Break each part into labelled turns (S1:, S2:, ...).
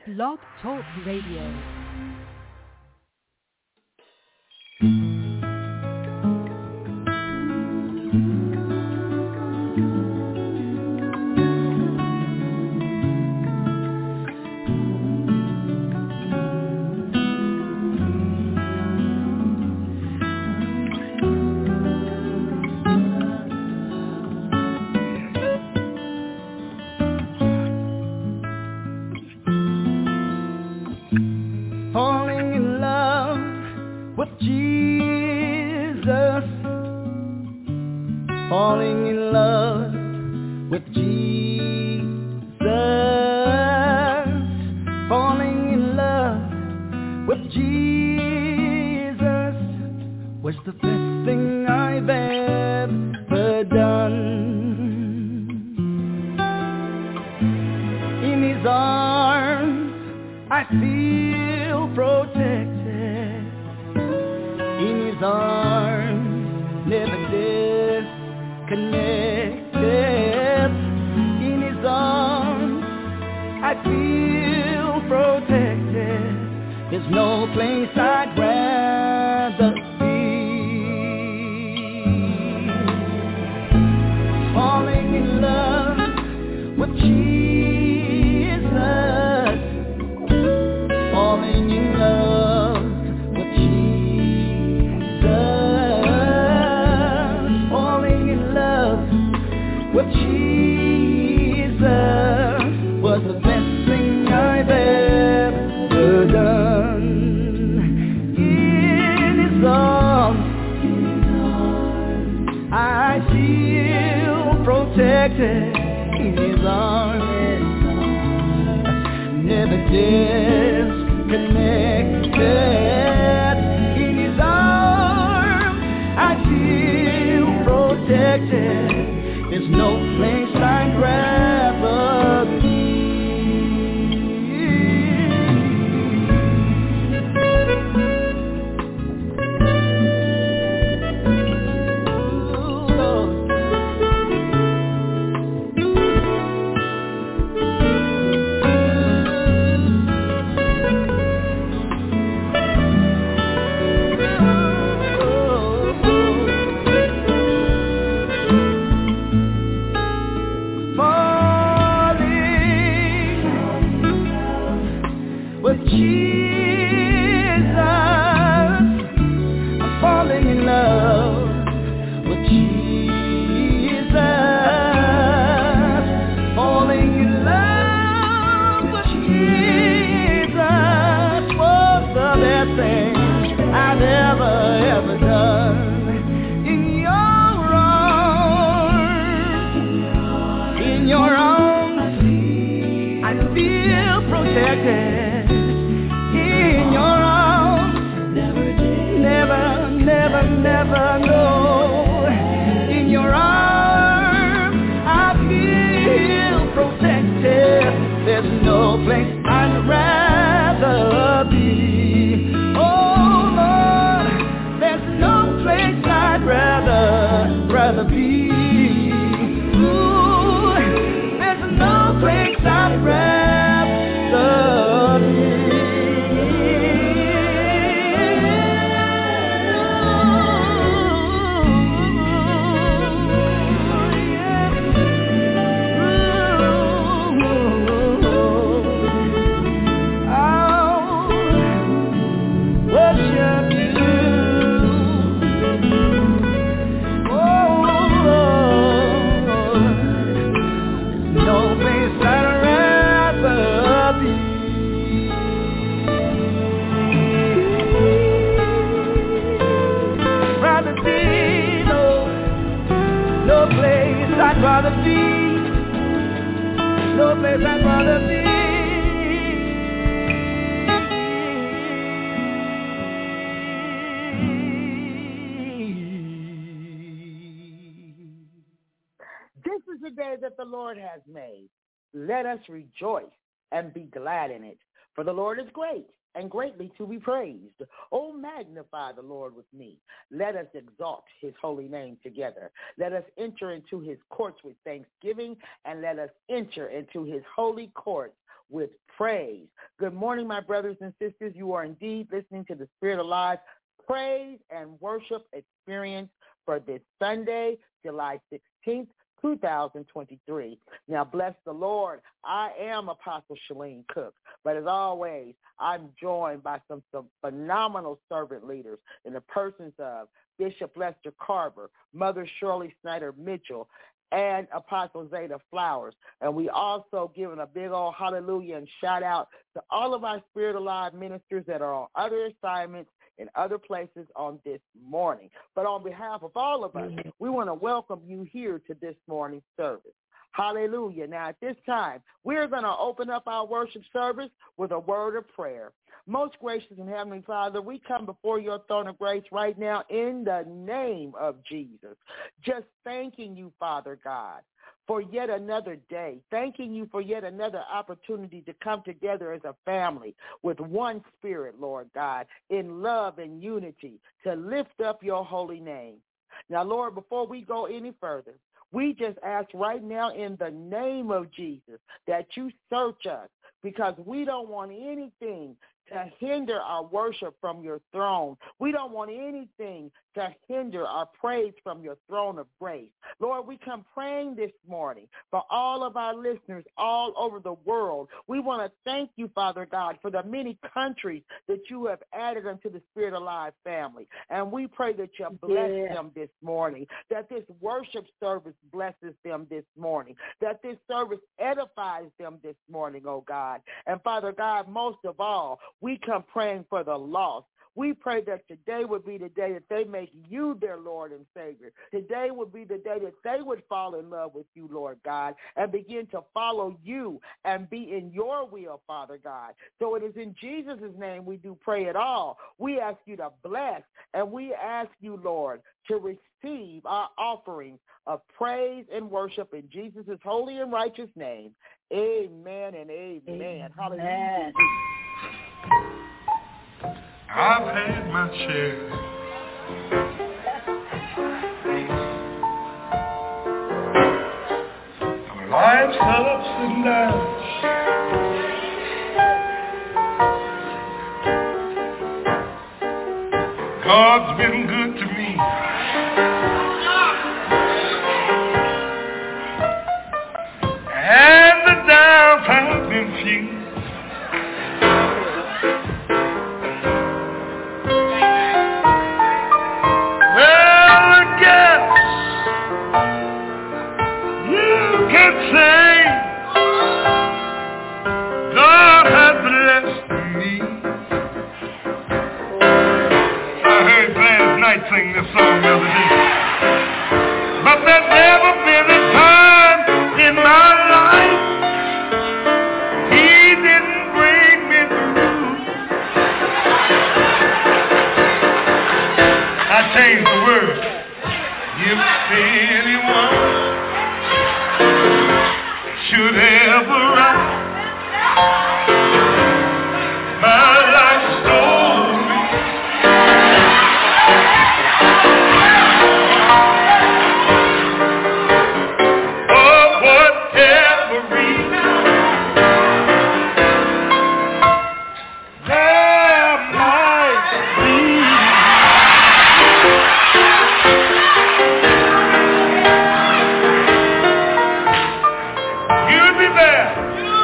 S1: Blog Talk Radio.
S2: Let us rejoice and be glad in it. For the Lord is great, and greatly to be praised. Oh, magnify the Lord with me. Let us exalt his holy name together. Let us enter into his courts with thanksgiving, and let us enter into his holy courts with praise. Good morning, my brothers and sisters. You are indeed listening to the Spirit Alive Praise and Worship Experience for this Sunday, July 16th, 2023. Now, bless the Lord. I am Apostle Shalene Cook, but as always, I'm joined by some phenomenal servant leaders in the persons of Bishop Lester Carver, Mother Shirley Snyder Mitchell, and Apostle Zeta Flowers. And we also giving a big old hallelujah and shout out to all of our Spirit Alive ministers that are on other assignments in other places on this morning. But on behalf of all of us, we want to welcome you here to this morning's service. Hallelujah. Now, at this time, we're going to open up our worship service with a word of prayer. Most gracious and heavenly Father, we come before your throne of grace right now in the name of Jesus, just thanking you, Father God, for yet another day, thanking you for yet another opportunity to come together as a family with one spirit, Lord God, in love and unity to lift up your holy name. Now, Lord, before we go any further, we just ask right now in the name of Jesus that you search us, because we don't want anything to hinder our worship from your throne. We don't want anything to hinder our praise from your throne of grace. Lord, we come praying this morning for all of our listeners all over the world. We want to thank you, Father God, for the many countries that you have added unto the Spirit Alive family. And we pray that you bless them this morning, that this worship service blesses them this morning, that this service edifies them this morning, oh God. And Father God, most of all, we come praying for the lost. We pray that today would be the day that they make you their Lord and Savior. Today would be the day that they would fall in love with you, Lord God, and begin to follow you and be in your will, Father God. So it is in Jesus' name we do pray it all. We ask you to bless, and we ask you, Lord, to receive our offerings of praise and worship in Jesus' holy and righteous name. Amen and amen. Hallelujah.
S3: I've had my share of life's ups and downs. God's been good to me. And the downs have been few. God has blessed me. I heard Gladys Knight sing this song the other day. But there's never been a time in my life He didn't bring me through. I changed the word. If anyone should ever rise my life story, of whatever reason there might be, you'll be there.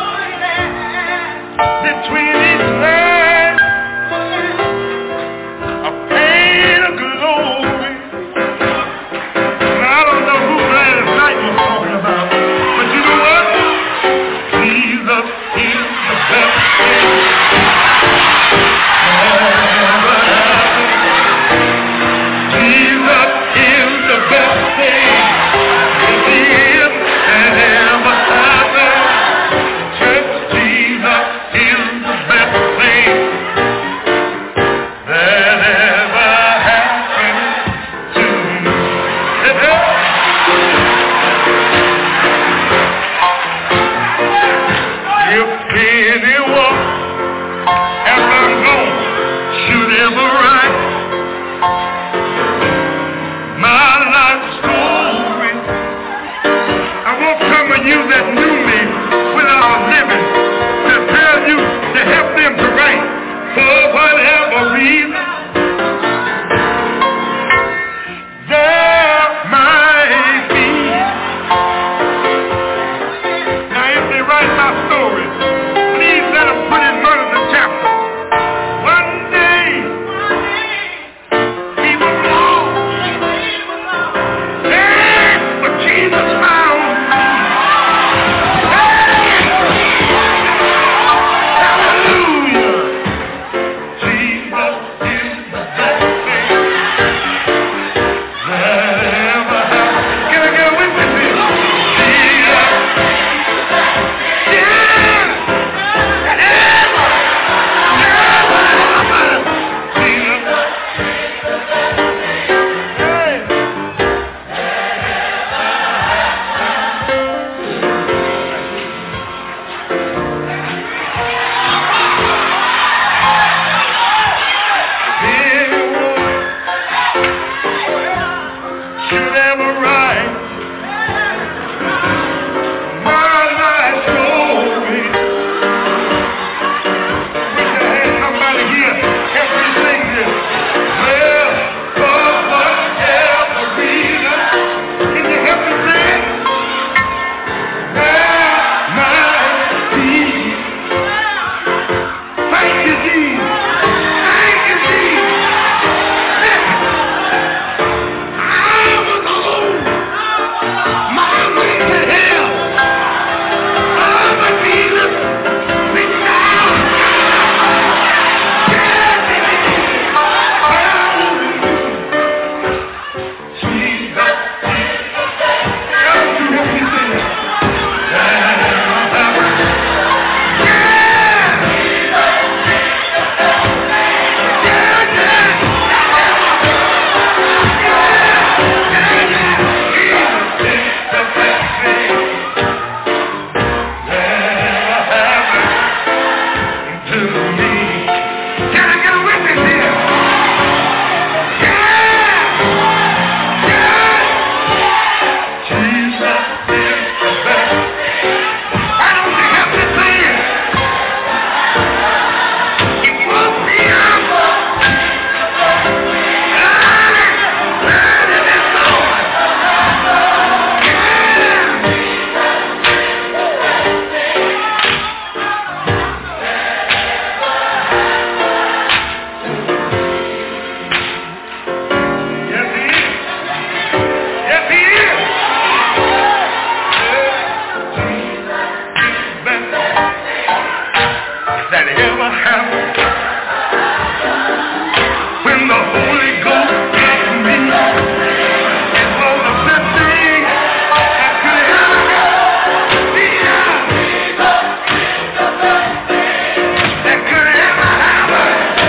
S3: that ever happened when the Holy Ghost came me. It was the best thing that could ever happen. That could ever happen.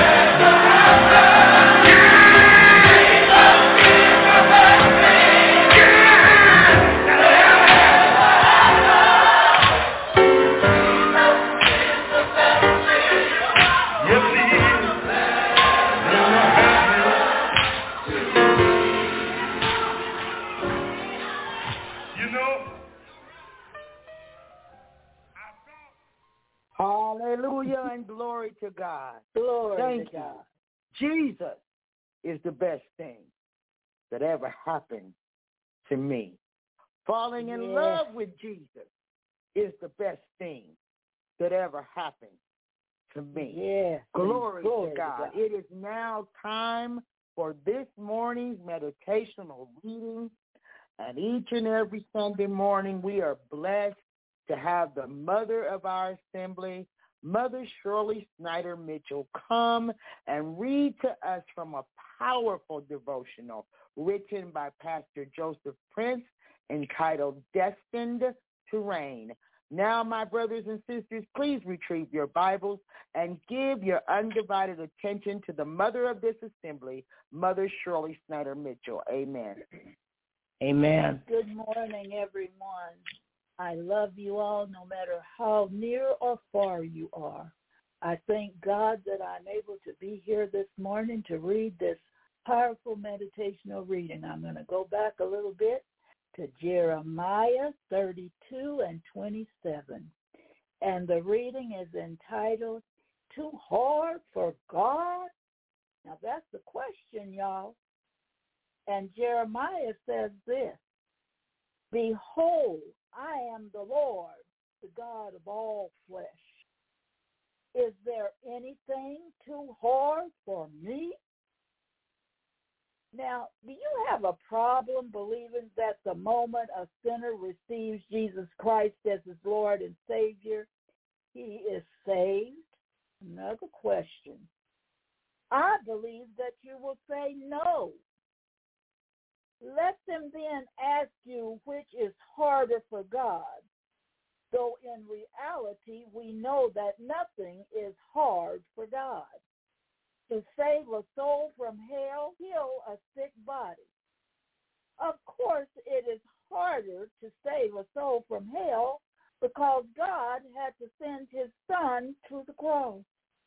S2: Hallelujah and glory to God.
S4: Glory
S2: Thank
S4: to
S2: you.
S4: God.
S2: Jesus is the best thing that ever happened to me. Falling in love with Jesus is the best thing that ever happened to me.
S4: Yes.
S2: Glory to God. It is now time for this morning's meditational reading. And each and every Sunday morning, we are blessed to have the mother of our assembly, Mother Shirley Snyder Mitchell, come and read to us from a powerful devotional written by Pastor Joseph Prince entitled Destined to Reign. Now, my brothers and sisters, please retrieve your Bibles and give your undivided attention to the mother of this assembly, Mother Shirley Snyder Mitchell. Amen. Amen.
S4: Good morning, everyone. I love you all no matter how near or far you are. I thank God that I'm able to be here this morning to read this powerful meditational reading. I'm going to go back a little bit to Jeremiah 32 and 27. And the reading is entitled, Too Hard for God? Now that's the question, y'all. And Jeremiah says this, Behold, I am the Lord, the God of all flesh. Is there anything too hard for me? Now, do you have a problem believing that the moment a sinner receives Jesus Christ as his Lord and Savior, he is saved? Another question. I believe that you will say no. Let them then ask you which is harder for God, though in reality we know that nothing is hard for God. To save a soul from hell, heal a sick body. Of course, it is harder to save a soul from hell because God had to send his Son to the cross.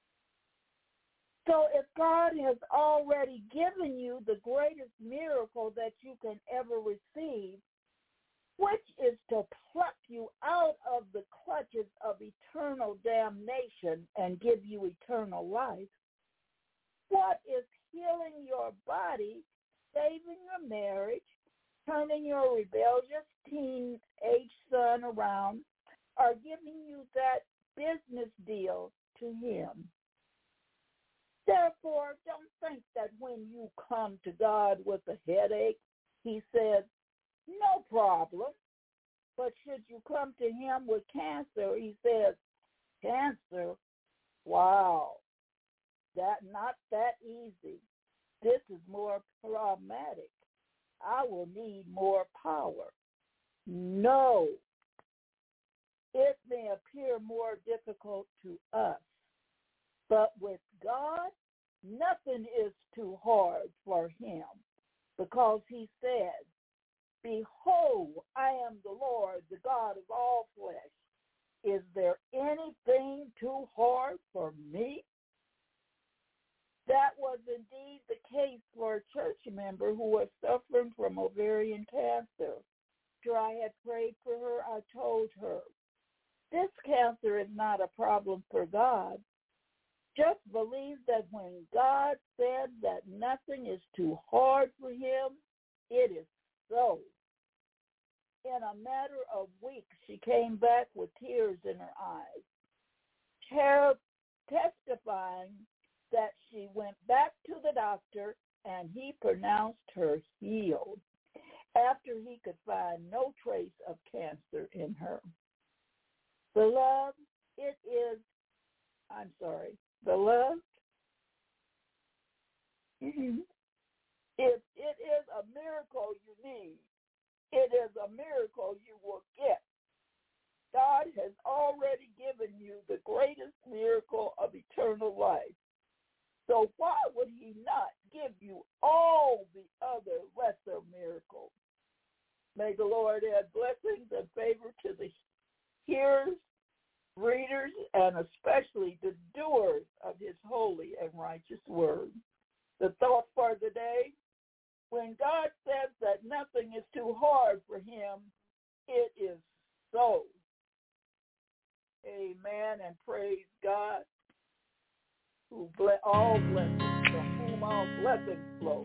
S4: So if God has already given you the greatest miracle that you can ever receive, which is to pluck you out of the clutches of eternal damnation and give you eternal life, what is healing your body, saving your marriage, turning your rebellious teenage son around, or giving you that business deal to him? Therefore, don't think that when you come to God with a headache, he says, no problem. But should you come to him with cancer, he says, cancer? Wow, not that easy. This is more problematic. I will need more power. No, it may appear more difficult to us, but with God, nothing is too hard for him, because he said, Behold, I am the Lord, the God of all flesh. Is there anything too hard for me? That was indeed the case for a church member who was suffering from ovarian cancer. After I had prayed for her, I told her, this cancer is not a problem for God. Just believe that when God said that nothing is too hard for him, it is so. In a matter of weeks, she came back with tears in her eyes, testifying that she went back to the doctor and he pronounced her healed after he could find no trace of cancer in her. Beloved, it is beloved, if it is a miracle you need, it is a miracle you will get. God has already given you the greatest miracle of eternal life. So why would he not give you all the other lesser miracles? May the Lord add blessings and favor to the hearers, readers, and especially the doers of his holy and righteous word. The thought for the day: when God says that nothing is too hard for him, it is so. Amen, and praise God, who all blessings, from whom all blessings flow.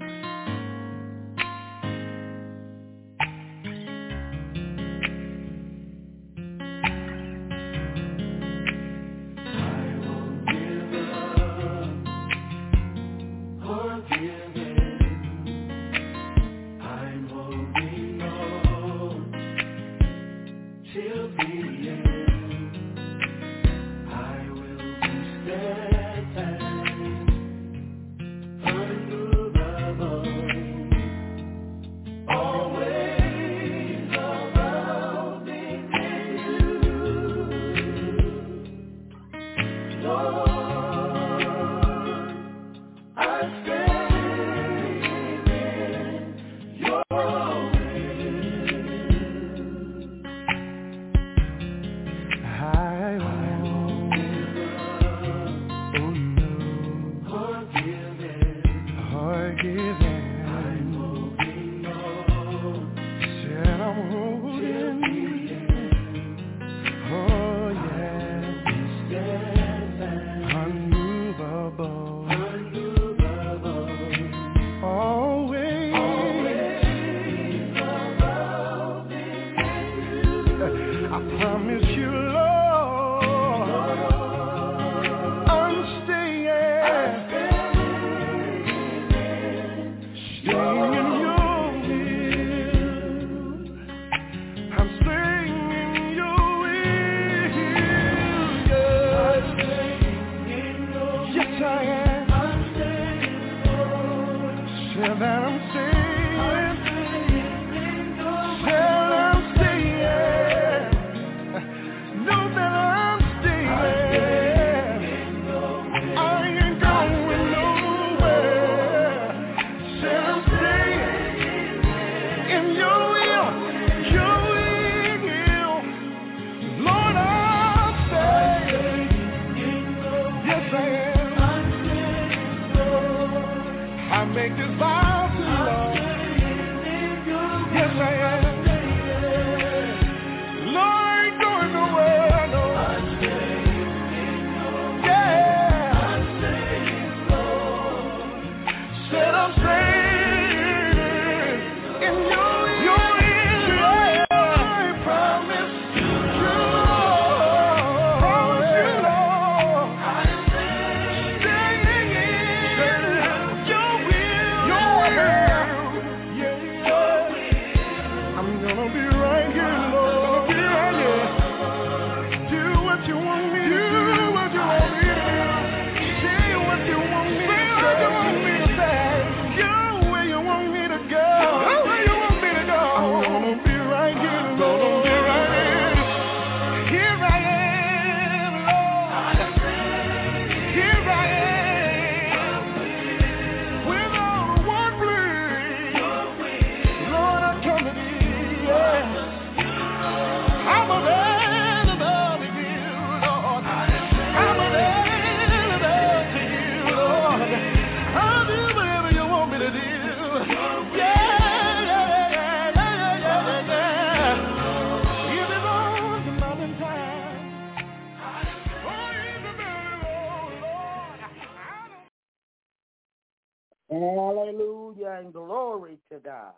S2: Hallelujah and glory to God.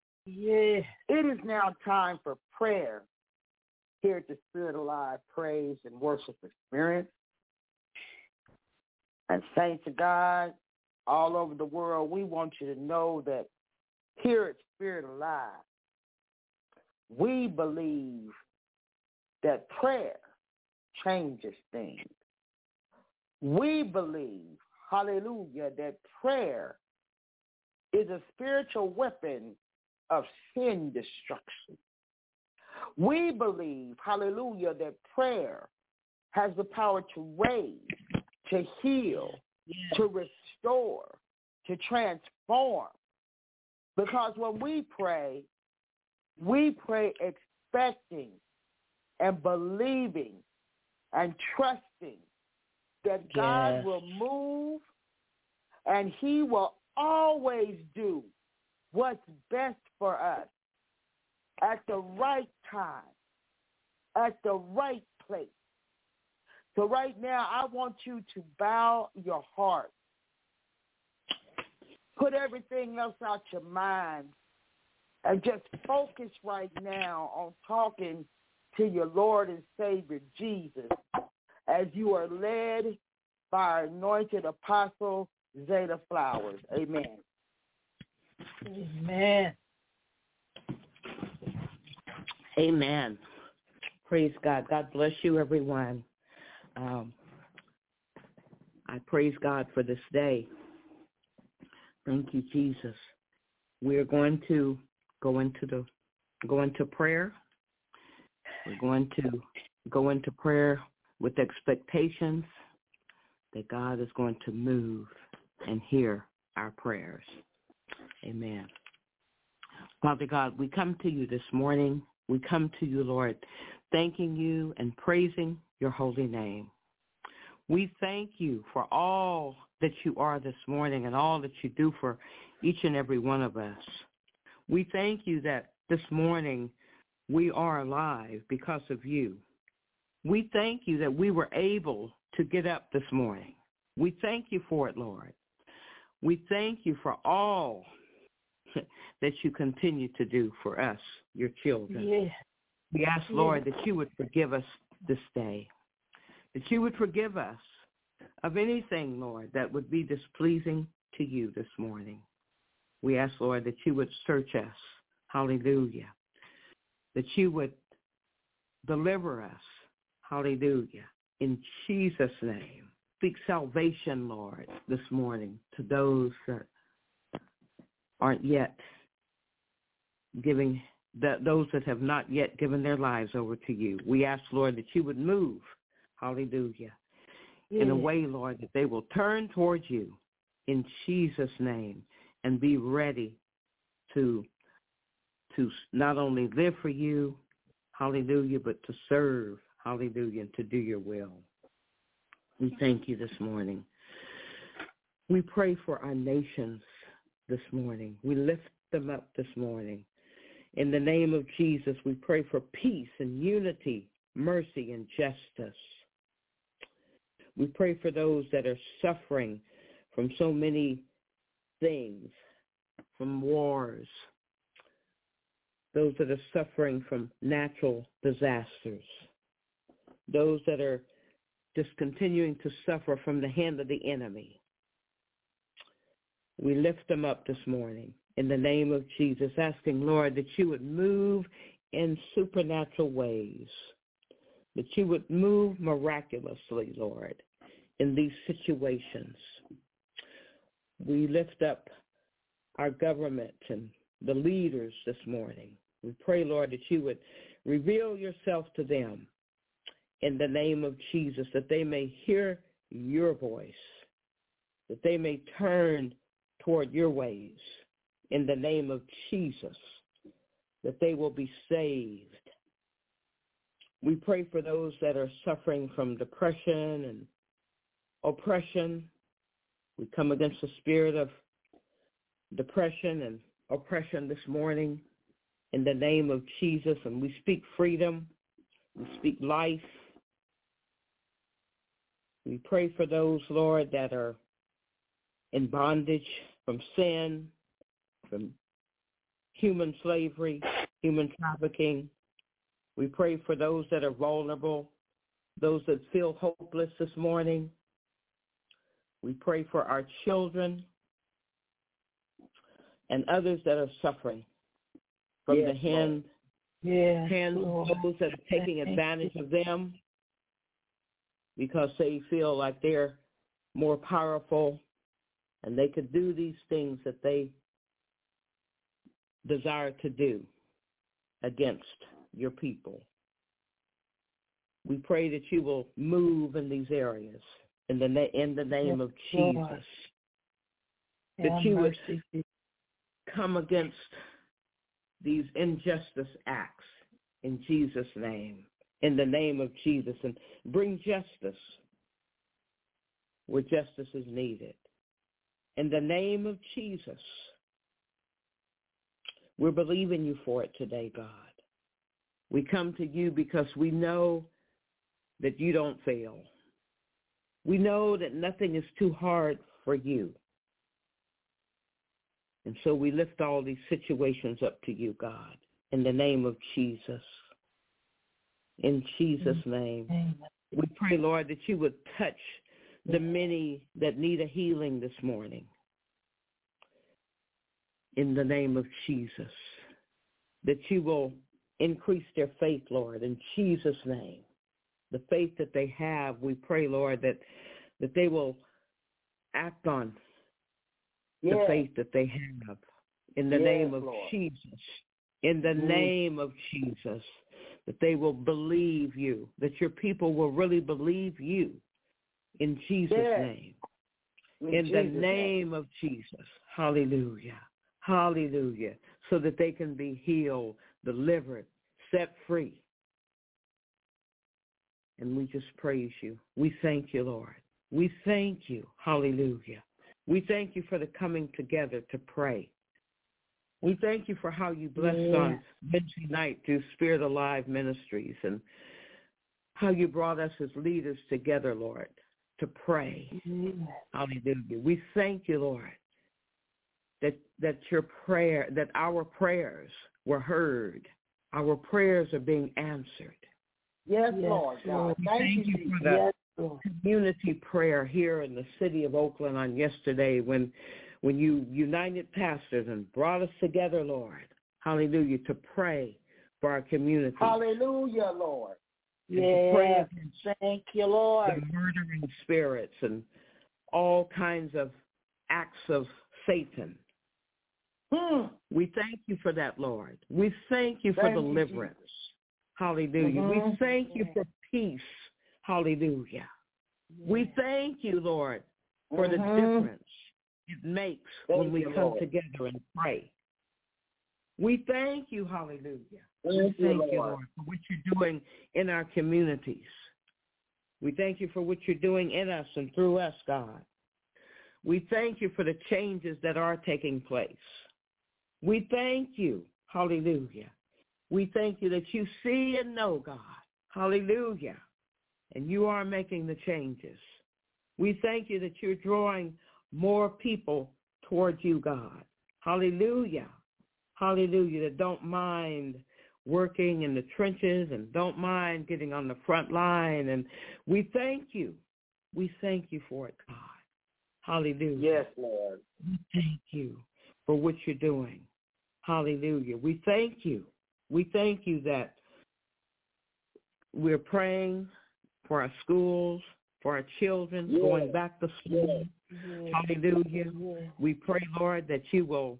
S4: Yeah.
S2: It is now time for prayer here at the Spirit Alive Praise and Worship Experience. And saints of God all over the world, we want you to know that here at Spirit Alive, we believe that prayer changes things. We believe, hallelujah, that prayer is a spiritual weapon of sin destruction. We believe, hallelujah, that prayer has the power to raise, to heal, to restore, to transform. Because when we pray expecting and believing and trusting that God will move, and he will always do what's best for us at the right time, at the right place. So right now, I want you to bow your heart. Put everything else out your mind and just focus right now on talking to your Lord and Savior, Jesus, as you are led by our anointed apostle, Zeta Flowers. Amen.
S4: Amen.
S5: Amen. Praise God. God bless you, everyone. I praise God for this day. Thank you, Jesus. We're going to go into prayer. We're going to go into prayer with expectations that God is going to move and hear our prayers. Amen. Father God, we come to you this morning. We come to you, Lord, thanking you and praising your holy name. We thank you for all that you are this morning and all that you do for each and every one of us. We thank you that this morning we are alive because of you. We thank you that we were able to get up this morning. We thank you for it, Lord. We thank you for all that you continue to do for us, your children.
S4: Yeah.
S5: We ask, Lord, that you would forgive us this day, that you would forgive us of anything, Lord, that would be displeasing to you this morning. We ask, Lord, that you would search us, hallelujah, that you would deliver us, hallelujah, in Jesus' name. Speak salvation, Lord, this morning to those that aren't yet those that have not yet given their lives over to you. We ask, Lord, that you would move, hallelujah, in a way, Lord, that they will turn towards you in Jesus' name and be ready to not only live for you, hallelujah, but to serve, hallelujah, and to do your will. We thank you this morning. We pray for our nations this morning. We lift them up this morning. In the name of Jesus, we pray for peace and unity, mercy and justice. We pray for those that are suffering from so many things, from wars, those that are suffering from natural disasters, those that are just continuing to suffer from the hand of the enemy. We lift them up this morning in the name of Jesus, asking, Lord, that you would move in supernatural ways, that you would move miraculously, Lord, in these situations. We lift up our government and the leaders this morning. We pray, Lord, that you would reveal yourself to them in the name of Jesus, that they may hear your voice, that they may turn toward your ways in the name of Jesus, that they will be saved. We pray for those that are suffering from depression and oppression. We come against the spirit of depression and oppression this morning in the name of Jesus, and we speak freedom. We speak life. We pray for those, Lord, that are in bondage from sin, from human slavery, human trafficking. We pray for those that are vulnerable, those that feel hopeless this morning. We pray for our children and others that are suffering from the hands of those that are taking advantage of them because they feel like they're more powerful, and they could do these things that they desire to do against your people. We pray that you will move in these areas in the name of Jesus. That you would come against these injustice acts in Jesus' name, in the name of Jesus, and bring justice where justice is needed. In the name of Jesus, we're believing you for it today, God. We come to you because we know that you don't fail. We know that nothing is too hard for you. And so we lift all these situations up to you, God, in the name of Jesus. In Jesus' name. We pray, Lord, that you would touch the many that need a healing this morning. In the name of Jesus. That you will increase their faith, Lord, in Jesus' name. The faith that they have, we pray, Lord, that they will act on the faith that they have. In the name of Jesus. In the name of Jesus. That they will believe you. That your people will really believe you. In Jesus' name. In the name of Jesus. Hallelujah. Hallelujah. So that they can be healed, delivered, set free. And we just praise you. We thank you, Lord. We thank you. Hallelujah. We thank you for the coming together to pray. We thank you for how you blessed on Wednesday night through Spirit Alive Ministries and how you brought us as leaders together, Lord, to pray. Hallelujah. We thank you, Lord, that our prayers were heard. Our prayers are being answered.
S2: Yes, Lord God.
S5: Thank you for the community prayer here in the city of Oakland on yesterday when you united pastors and brought us together, Lord. Hallelujah, to pray for our community.
S2: Hallelujah, Lord.
S4: Yes, thank you, Lord.
S5: The murdering spirits and all kinds of acts of Satan. We thank you for that, Lord. We thank you for deliverance. Hallelujah. We thank you for peace. Hallelujah. We thank you, Lord, for the difference it makes when we come together and pray. We thank you, hallelujah. We thank you, Lord, for what you're doing in our communities. We thank you for what you're doing in us and through us, God. We thank you for the changes that are taking place. We thank you, hallelujah. We thank you that you see and know, God, hallelujah, and you are making the changes. We thank you that you're drawing more people towards you, God, hallelujah, hallelujah, that don't mind working in the trenches and don't mind getting on the front line. And we thank you. We thank you for it, God. Hallelujah.
S2: Yes, Lord.
S5: We thank you for what you're doing. Hallelujah. We thank you. We thank you that we're praying for our schools, for our children going back to school. Hallelujah. We pray, Lord, that you will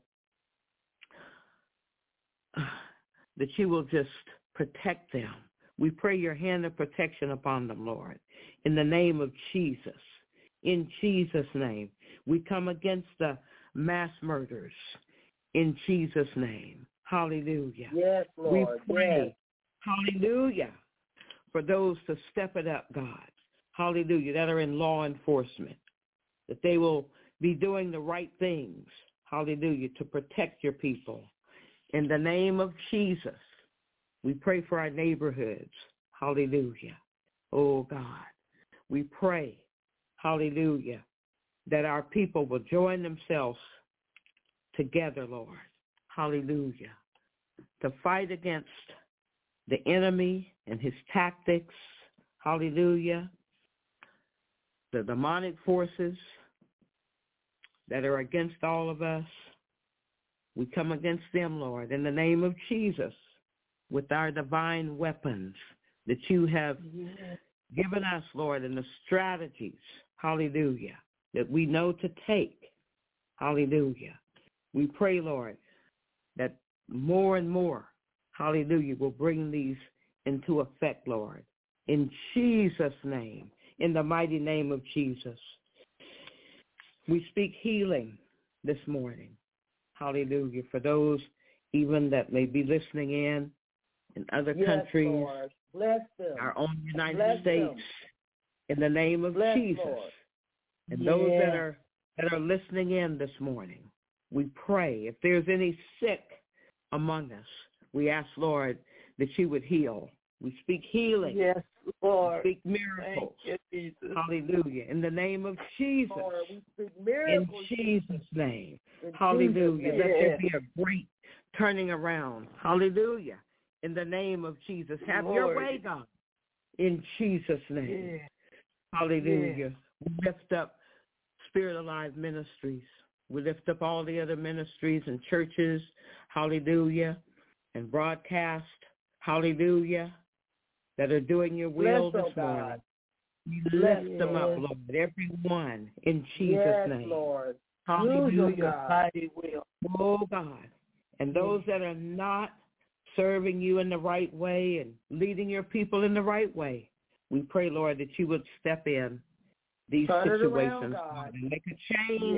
S5: just protect them. We pray your hand of protection upon them, Lord, in the name of Jesus. In Jesus' name, we come against the mass murders in Jesus' name. Hallelujah.
S2: Yes, Lord.
S5: We pray, hallelujah, for those to step it up, God. Hallelujah, that are in law enforcement, that they will be doing the right things, hallelujah, to protect your people. In the name of Jesus, we pray for our neighborhoods. Hallelujah. Oh, God. We pray, hallelujah, that our people will join themselves together, Lord. Hallelujah. To fight against the enemy and his tactics. Hallelujah. The demonic forces that are against all of us. We come against them, Lord, in the name of Jesus, with our divine weapons that you have given us, Lord, and the strategies hallelujah, that we know to take, hallelujah. We pray, Lord, that more and more, hallelujah, will bring these into effect, Lord. In Jesus' name, in the mighty name of Jesus. We speak healing this morning, hallelujah, for those even that may be listening in other countries,
S2: Lord. Bless them.
S5: our own United States,
S2: them.
S5: in the name of Jesus.
S2: Lord.
S5: And those that are listening in this morning, we pray if there's any sick among us, we ask, Lord, that you would heal. We speak healing.
S4: Yes, Lord.
S5: We speak miracles.
S4: Thank you, Jesus.
S5: Hallelujah. In the name of Jesus.
S2: Lord, we speak miracles.
S5: In Jesus' name.
S2: In
S5: Hallelujah.
S2: Jesus'
S5: Let
S2: name.
S5: there be a great turning around. Hallelujah. In the name of Jesus. Have your way, God. In Jesus' name.
S4: Yeah.
S5: Hallelujah. We lift up Spirit Alive Ministries. We lift up all the other ministries and churches. Hallelujah. And broadcast. Hallelujah. That are doing your will this morning. We lift them up, Lord, everyone, in Jesus' name.
S2: Lord.
S5: Hallelujah.
S4: Mighty will.
S5: Oh, God. And those that are not serving you in the right way and leading your people in the right way, we pray, Lord, that you would step in these situations and make a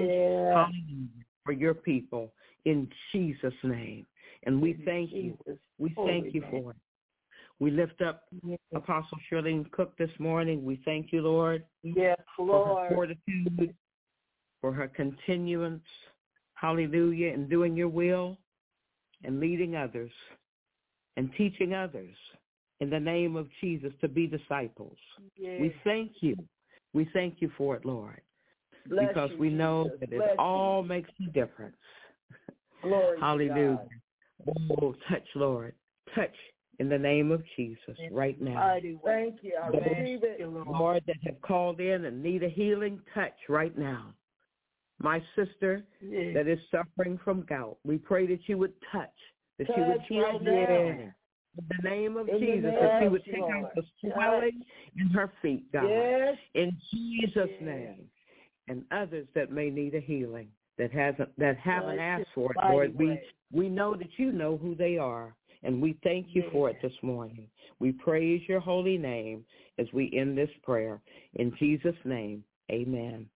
S5: change for your people in Jesus' name. And we thank you. We thank you for it. We lift up Apostle Shirlene Cook this morning. We thank you, Lord,
S4: Lord.
S5: for her fortitude, for her continuance, hallelujah, in doing your will and leading others and teaching others in the name of Jesus to be disciples. We thank you. We thank you for it, Lord, because we know that it all makes a difference.
S2: Glory
S5: hallelujah. Oh, touch, Lord. Touch in the name of Jesus right now.
S2: Thank you. I receive it.
S5: Lord, that have called in and need a healing, touch right now. My sister that is suffering from gout, we pray that you would touch, that you would heal in the name of Jesus, that she would take out the swelling in her feet, God, in Jesus' name. And others that may need a healing, that haven't asked for it, Lord, we know that you know who they are. And we thank you for it this morning. We praise your holy name as we end this prayer. In Jesus' name, amen.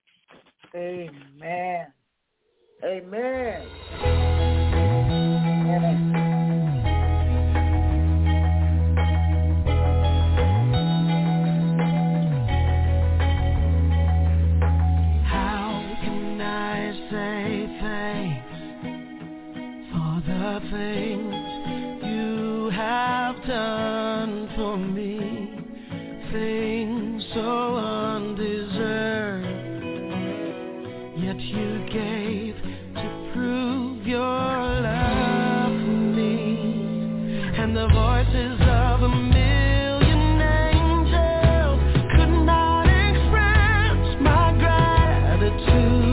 S4: Amen.
S2: Amen.
S6: How can I say thanks for the things have done for me, things so undeserved, yet you gave to prove your love for me, and the voices of a million angels could not express my gratitude.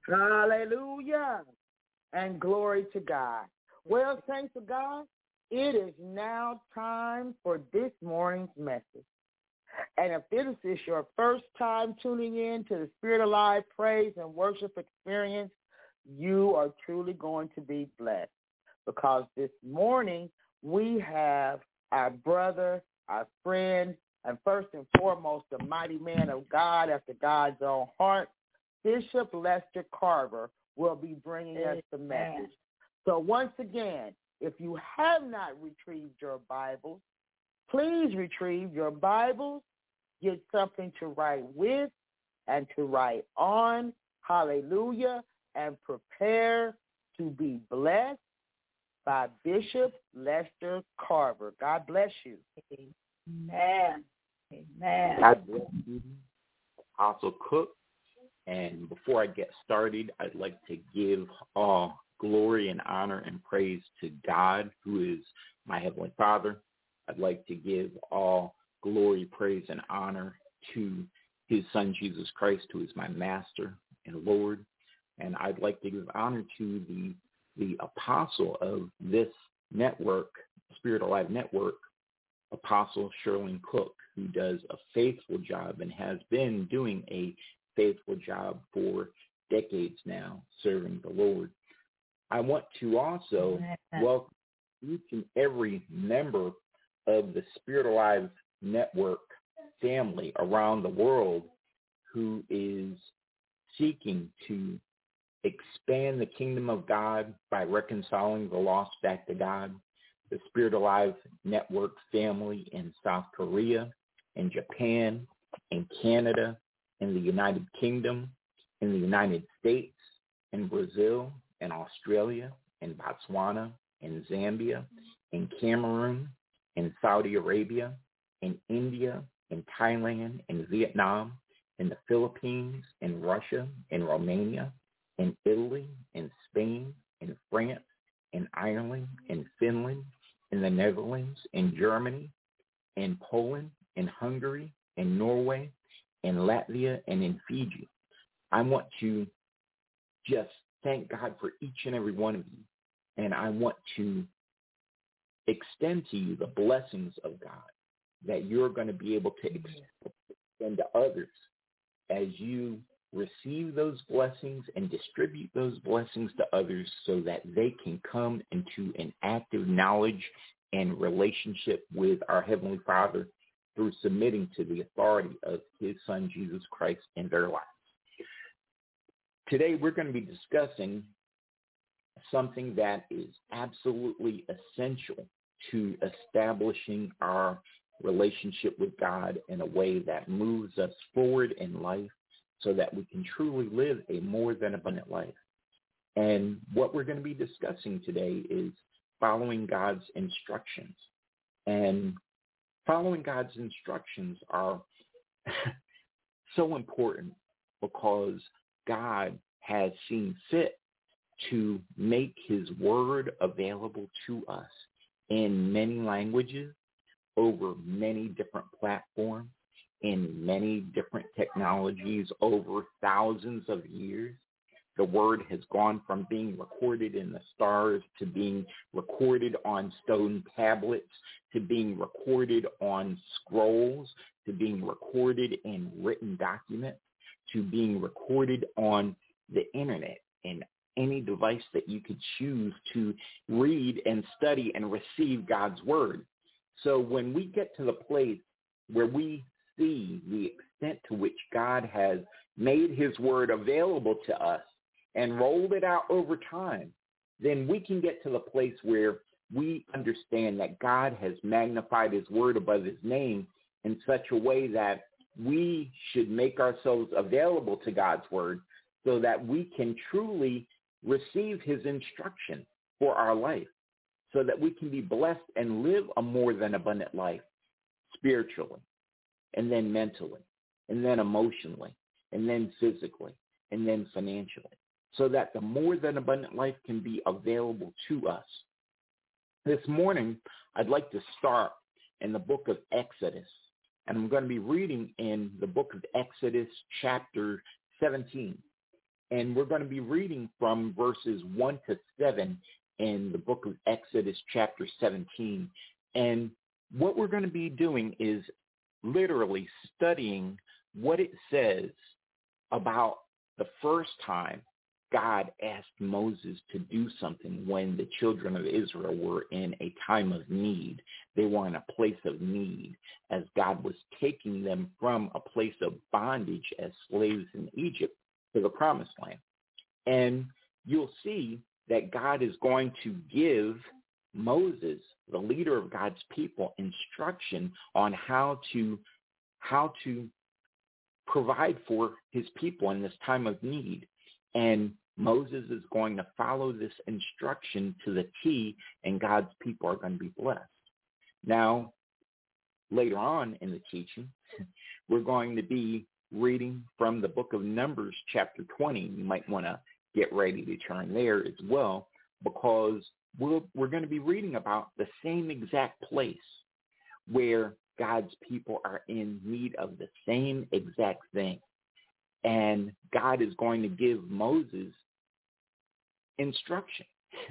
S2: Hallelujah. And glory to God. Well, thanks to God, it is now time for this morning's message. And if this is your first time tuning in to the Spirit Alive Praise and Worship Experience, you are truly going to be blessed, because this morning we have our brother, our friend, and first and foremost, the mighty man of God after God's own heart, Bishop Lester Carver, will be bringing us the message. So once again, if you have not retrieved your Bibles, please retrieve your Bibles, get something to write with and to write on, hallelujah, and prepare to be blessed by Bishop Lester Carver. God bless you.
S4: Amen. Amen.
S7: God bless you, Apostle Cook. And before I get started, I'd like to give all glory and honor and praise to God, who is my Heavenly Father. I'd like to give all glory, praise, and honor to his Son, Jesus Christ, who is my Master and Lord. And I'd like to give honor to the apostle of this network, Spirit Alive Network, Apostle Sherlyn Cook, who does a faithful job and has been doing a faithful job for decades now, serving the Lord. I want to also welcome each and every member of the Spirit Alive Network family around the world who is seeking to expand the kingdom of God by reconciling the lost back to God. The Spirit Alive Network family in South Korea, in Japan, in Canada, in the United Kingdom, in the United States, in Brazil, in Australia, in Botswana, in Zambia, in Cameroon, in Saudi Arabia, in India, in Thailand, in Vietnam, in the Philippines, in Russia, in Romania, in Italy, in Spain, in France, in Ireland, in Finland, in the Netherlands, in Germany, in Poland, in Hungary, in Norway, in Latvia, and in Fiji. I want to just thank God for each and every one of you. And I want to extend to you the blessings of God that you're going to be able to extend to others as you receive those blessings and distribute those blessings to others, so that they can come into an active knowledge and relationship with our Heavenly Father through submitting to the authority of his Son, Jesus Christ, in their lives. Today, we're going to be discussing something that is absolutely essential to establishing our relationship with God in a way that moves us forward in life, so that we can truly live a more than abundant life. And what we're going to be discussing today is following God's instructions. And following God's instructions are so important, because God has seen fit to make his word available to us in many languages, over many different platforms, in many different technologies over thousands of years. The word has gone from being recorded in the stars to being recorded on stone tablets, to being recorded on scrolls, to being recorded in written documents, to being recorded on the internet and any device that you could choose to read and study and receive God's word. So when we get to the place where we see the extent to which God has made his word available to us and rolled it out over time, then we can get to the place where we understand that God has magnified his word above his name in such a way that we should make ourselves available to God's word, so that we can truly receive his instruction for our life, so that we can be blessed and live a more than abundant life spiritually, and then mentally, and then emotionally, and then physically, and then financially, so that the more than abundant life can be available to us. This morning, I'd like to start in the book of Exodus, and I'm going to be reading in the book of Exodus chapter 17. And we're going to be reading from verses 1 to 7 in the book of Exodus chapter 17. And what we're going to be doing is literally studying what it says about the first time God asked Moses to do something when the children of Israel were in a time of need. They were in a place of need as God was taking them from a place of bondage as slaves in Egypt to the promised land. And you'll see that God is going to give Moses, the leader of God's people, instruction on how to provide for his people in this time of need. And Moses is going to follow this instruction to the T, and God's people are going to be blessed. Now, later on in the teaching, we're going to be reading from the book of Numbers, chapter 20. You might want to get ready to turn there as well, because we're going to be reading about the same exact place where God's people are in need of the same exact thing. And God is going to give Moses instruction.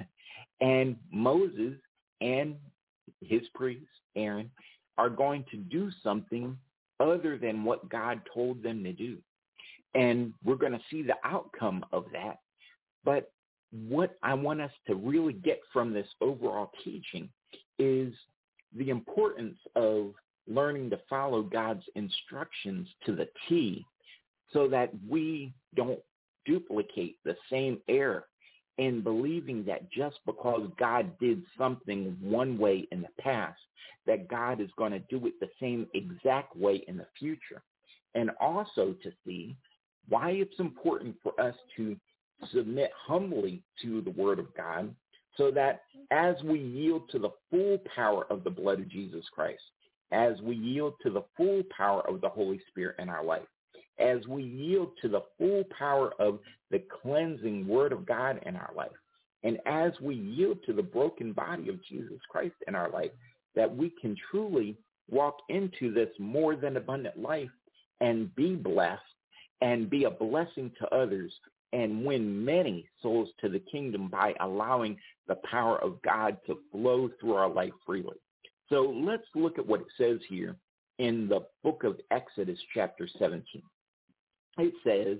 S7: And Moses and his priest, Aaron, are going to do something other than what God told them to do. And we're going to see the outcome of that. But what I want us to really get from this overall teaching is the importance of learning to follow God's instructions to the T, so that we don't duplicate the same error in believing that just because God did something one way in the past, that God is going to do it the same exact way in the future. And also to see why it's important for us to submit humbly to the Word of God, so that as we yield to the full power of the blood of Jesus Christ, as we yield to the full power of the Holy Spirit in our life, as we yield to the full power of the cleansing Word of God in our life, and as we yield to the broken body of Jesus Christ in our life, that we can truly walk into this more than abundant life and be blessed and be a blessing to others and win many souls to the kingdom by allowing the power of God to flow through our life freely. So let's look at what it says here in the book of Exodus chapter 17. It says,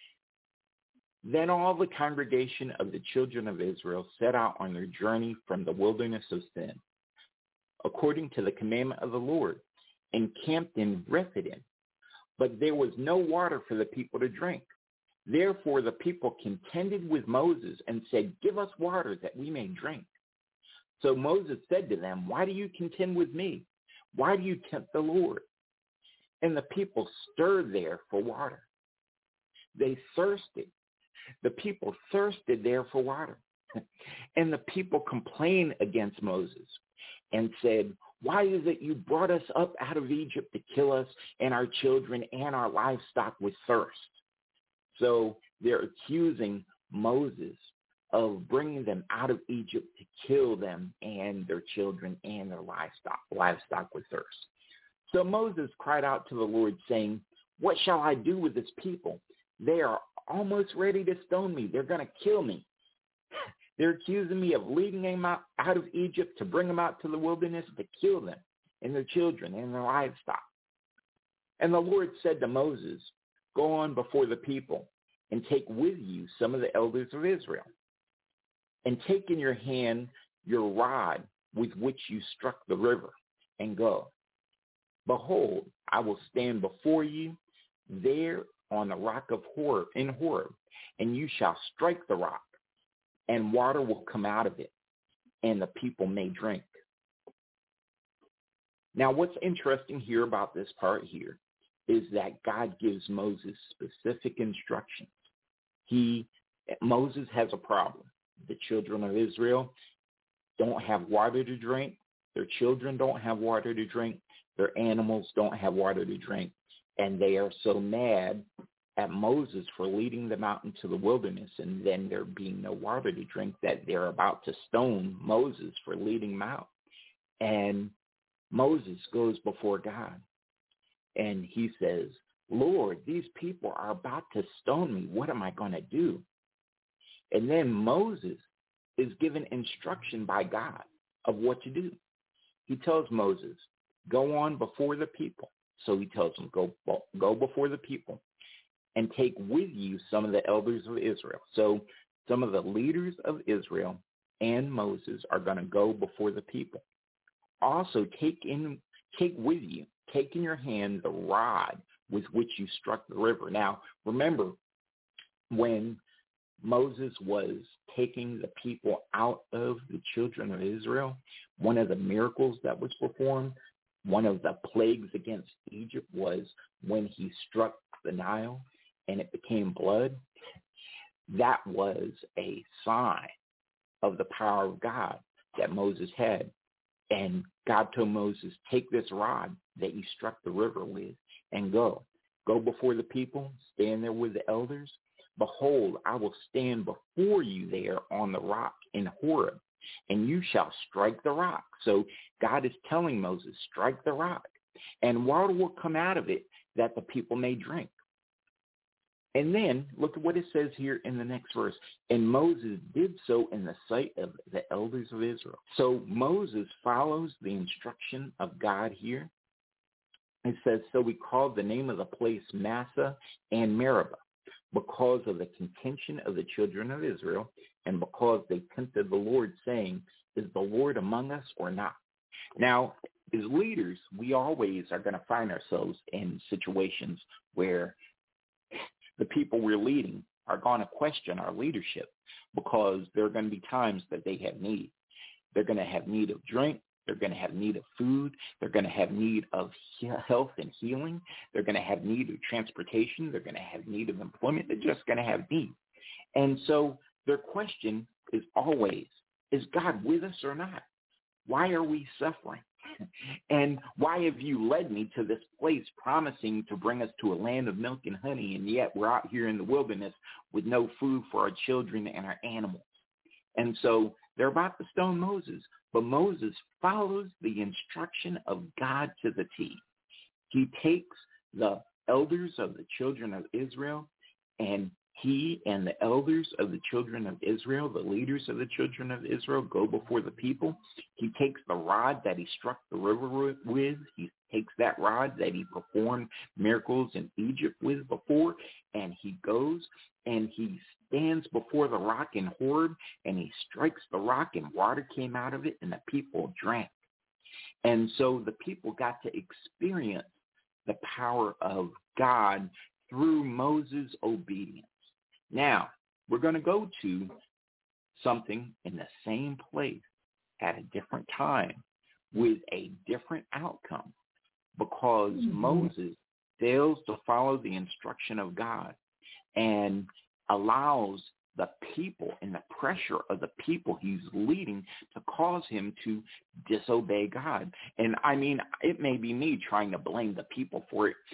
S7: "Then all the congregation of the children of Israel set out on their journey from the wilderness of Sin, according to the commandment of the Lord, and camped in Rephidim. But there was no water for the people to drink. Therefore the people contended with Moses and said, 'Give us water that we may drink.' So Moses said to them, 'Why do you contend with me? Why do you tempt the Lord?' And the people stirred there for water. They thirsted. The people thirsted there for water. And the people complained against Moses and said, 'Why is it you brought us up out of Egypt to kill us and our children and our livestock with thirst?' So they're accusing Moses of bringing them out of Egypt to kill them and their children and their livestock with thirst. So Moses cried out to the Lord, saying, 'What shall I do with this people? They are almost ready to stone me. They're going to kill me. They're accusing me of leading them out of Egypt to bring them out to the wilderness to kill them and their children and their livestock.' And the Lord said to Moses, 'Go on before the people and take with you some of the elders of Israel, and take in your hand your rod with which you struck the river, and go. Behold, I will stand before you there on the rock of Horeb, in Horeb, and you shall strike the rock, and water will come out of it, and the people may drink.'" Now, what's interesting here about this part here is that God gives Moses specific instructions. Moses has a problem. The children of Israel don't have water to drink. Their children don't have water to drink. Their animals don't have water to drink. And they are so mad at Moses for leading them out into the wilderness, and then there being no water to drink, that they're about to stone Moses for leading them out. And Moses goes before God, and he says, Lord, these people are about to stone me. What am I going to do? And then Moses is given instruction by God of what to do. He tells Moses, go on before the people. So he tells him, go before the people and take with you some of the elders of Israel. So some of the leaders of Israel and Moses are going to go before the people. Also take in your hand the rod with which you struck the river. Now, remember, when Moses was taking the people out of the children of Israel, one of the miracles that was performed, one of the plagues against Egypt, was when he struck the Nile and it became blood. That was a sign of the power of God that Moses had. And God told Moses, take this rod that you struck the river with and go. Go before the people, stand there with the elders. Behold, I will stand before you there on the rock in Horeb, and you shall strike the rock. So God is telling Moses, strike the rock, and water will come out of it that the people may drink. And then look at what it says here in the next verse. And Moses did so in the sight of the elders of Israel. So Moses follows the instruction of God here. It says, so we called the name of the place Massah and Meribah, because of the contention of the children of Israel, and because they tempted the Lord, saying, is the Lord among us or not? Now, as leaders, we always are going to find ourselves in situations where the people we're leading are going to question our leadership, because there are going to be times that they have need. They're going to have need of drink. They're going to have need of food. They're going to have need of health and healing. They're going to have need of transportation. They're going to have need of employment. They're just going to have need. And so their question is always, is God with us or not? Why are we suffering? And why have you led me to this place promising to bring us to a land of milk and honey, and yet we're out here in the wilderness with no food for our children and our animals? And so they're about to stone Moses, but Moses follows the instruction of God to the T. He takes the elders of the children of Israel, and he and the elders of the children of Israel, the leaders of the children of Israel, go before the people. He takes the rod that he struck the river with. He takes that rod that he performed miracles in Egypt with before, and he goes and he stands before the rock in Horeb, and he strikes the rock, and water came out of it, and the people drank. And so the people got to experience the power of God through Moses' obedience. Now, we're going to go to something in the same place at a different time with a different outcome, because Moses fails to follow the instruction of God and allows the people and the pressure of the people he's leading to cause him to disobey God. And I mean, it may be me trying to blame the people for it,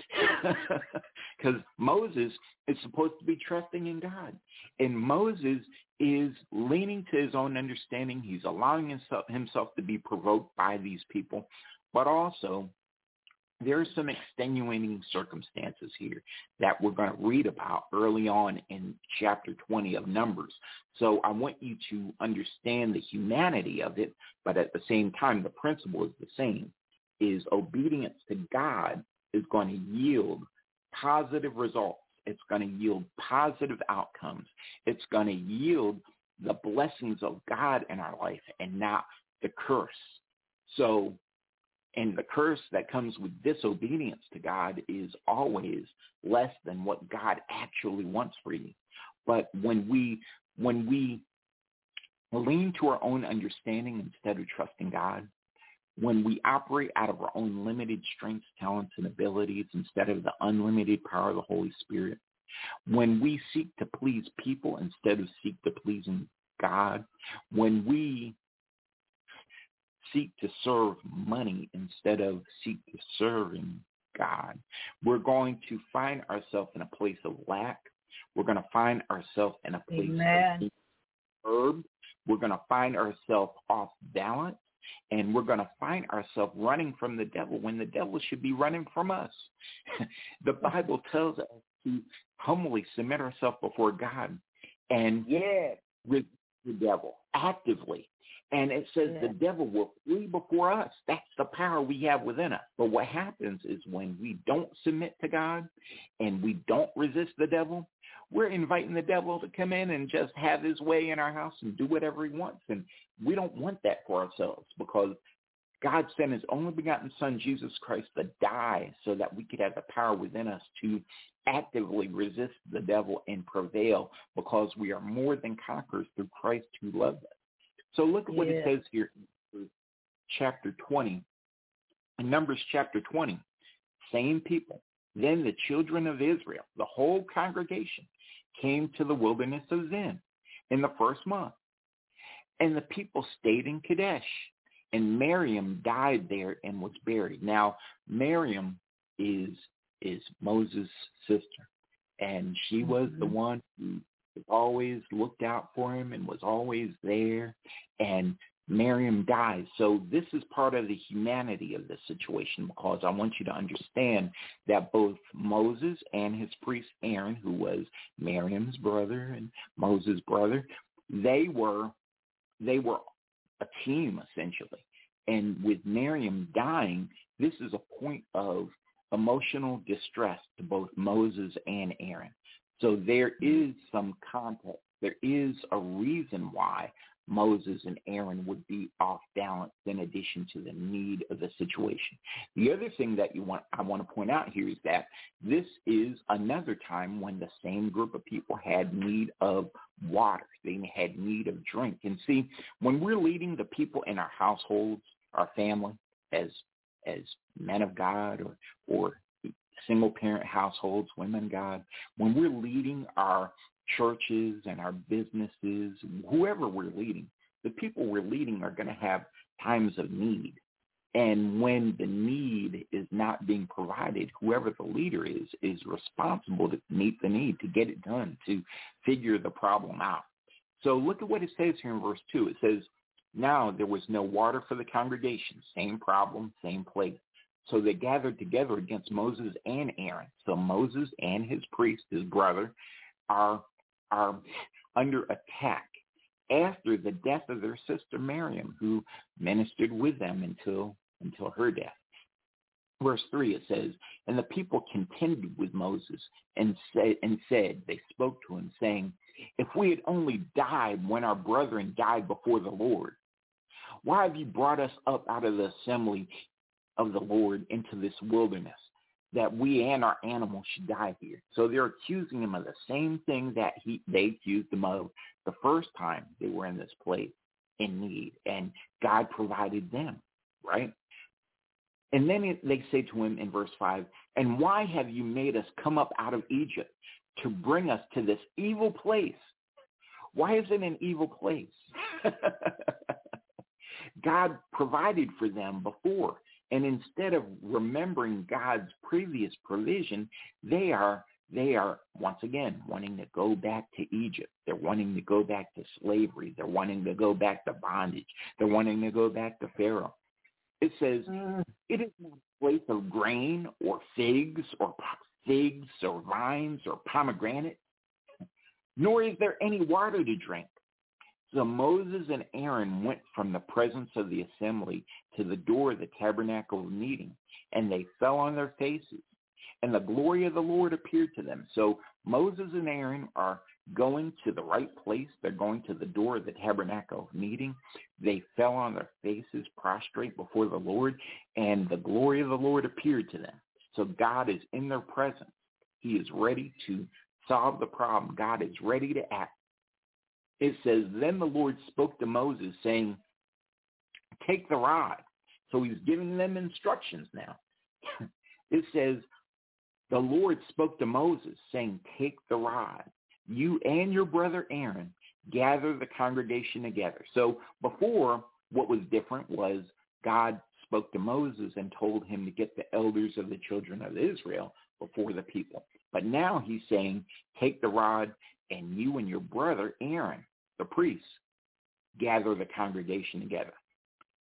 S7: because Moses is supposed to be trusting in God. And Moses is leaning to his own understanding. He's allowing himself to be provoked by these people, but also there are some extenuating circumstances here that we're going to read about early on in chapter 20 of Numbers. So I want you to understand the humanity of it, but at the same time, the principle is the same, is obedience to God is going to yield positive results. It's going to yield positive outcomes. It's going to yield the blessings of God in our life and not the curse. So, and the curse that comes with disobedience to God is always less than what God actually wants for you. But when we lean to our own understanding instead of trusting God, when we operate out of our own limited strengths, talents, and abilities instead of the unlimited power of the Holy Spirit, when we seek to please people instead of seek to pleasing God, when we seek to serve money instead of seek to serving God, we're going to find ourselves in a place of lack. We're going to find ourselves in a place of herb. We're going to find ourselves off balance, And we're going to find ourselves running from the devil when the devil should be running from us. The Bible tells us to humbly submit ourselves before God and resist the devil actively. And it says the devil will flee before us. That's the power we have within us. But what happens is when we don't submit to God and we don't resist the devil, we're inviting the devil to come in and just have his way in our house and do whatever he wants. And we don't want that for ourselves, because God sent his only begotten son, Jesus Christ, to die so that we could have the power within us to actively resist the devil and prevail, because we are more than conquerors through Christ who loved us. So look at what it says here in chapter 20. In Numbers chapter 20, same people. Then the children of Israel, the whole congregation, came to the wilderness of Zin in the first month. And the people stayed in Kadesh. And Miriam died there and was buried. Now, Miriam is Moses' sister. And she was the one who always looked out for him and was always there. And Miriam dies. So this is part of the humanity of this situation, because I want you to understand that both Moses and his priest Aaron, who was Miriam's brother and Moses' brother, they were a team, essentially. And with Miriam dying, this is a point of emotional distress to both Moses and Aaron. So there is some context. There is a reason why Moses and Aaron would be off balance, in addition to the need of the situation. The other thing that I want to point out here is that this is another time when the same group of people had need of water. They had need of drink. And see, when we're leading the people in our households, our family, as men of God or single-parent households, women of God, when we're leading our churches and our businesses, whoever we're leading, the people we're leading are going to have times of need. And when the need is not being provided, whoever the leader is responsible to meet the need, to get it done, to figure the problem out. So look at what it says here in verse 2. It says, now there was no water for the congregation. Same problem, same place. So they gathered together against Moses and Aaron. So Moses and his priest, his brother, are under attack after the death of their sister Miriam, who ministered with them until her death. Verse 3, it says, and the people contended with Moses and said, they spoke to him, saying, if we had only died when our brethren died before the Lord, why have you brought us up out of the assembly of the Lord into this wilderness, that we and our animals should die here? So they're accusing him of the same thing that they accused him of the first time they were in this place in need, and God provided them, right? And then they say to him in verse 5, and why have you made us come up out of Egypt to bring us to this evil place? Why is it an evil place? God provided for them before. And instead of remembering God's previous provision, they are once again wanting to go back to Egypt. They're wanting to go back to slavery. They're wanting to go back to bondage. They're wanting to go back to Pharaoh. It says, it is not a place of grain or figs or vines or pomegranate, nor is there any water to drink. So Moses and Aaron went from the presence of the assembly to the door of the tabernacle of meeting, and they fell on their faces, and the glory of the Lord appeared to them. So Moses and Aaron are going to the right place. They're going to the door of the tabernacle of meeting. They fell on their faces, prostrate before the Lord, and the glory of the Lord appeared to them. So God is in their presence. He is ready to solve the problem. God is ready to act. It says, then the Lord spoke to Moses, saying, take the rod. So he's giving them instructions now. It says, the Lord spoke to Moses, saying, take the rod. You and your brother Aaron gather the congregation together. So before, what was different was God spoke to Moses and told him to get the elders of the children of Israel before the people. But now he's saying, take the rod, and you and your brother Aaron, the priest, gather the congregation together.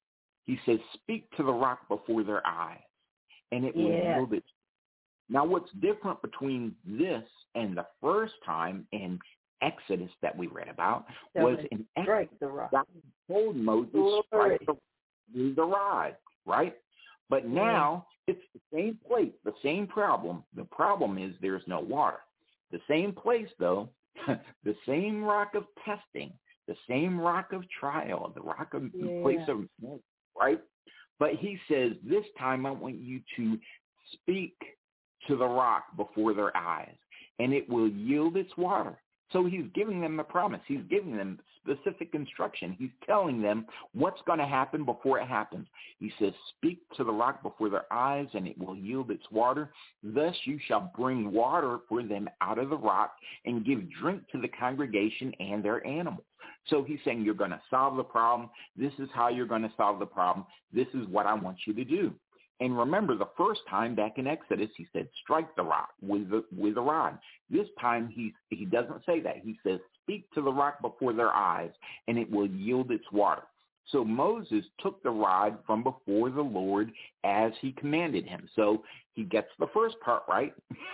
S7: He says, speak to the rock before their eyes, and it will yield it. Now, what's different between this and the first time in Exodus that we read about was in Exodus, God told Moses, strike the rod, right? But now it's the same place, the same problem. The problem is there's no water. The same place, though, the same rock of testing, the same rock of trial, the rock of place of, right? But he says, this time I want you to speak to the rock before their eyes, and it will yield its water. So he's giving them a promise. He's giving them specific instruction. He's telling them what's going to happen before it happens. He says, speak to the rock before their eyes, and it will yield its water. Thus you shall bring water for them out of the rock and give drink to the congregation and their animals. So he's saying, you're going to solve the problem. This is how you're going to solve the problem. This is what I want you to do. And remember, the first time back in Exodus, he said, strike the rock with a rod. This time, he doesn't say that. He says, speak to the rock before their eyes, and it will yield its water. So Moses took the rod from before the Lord as he commanded him. So he gets the first part right.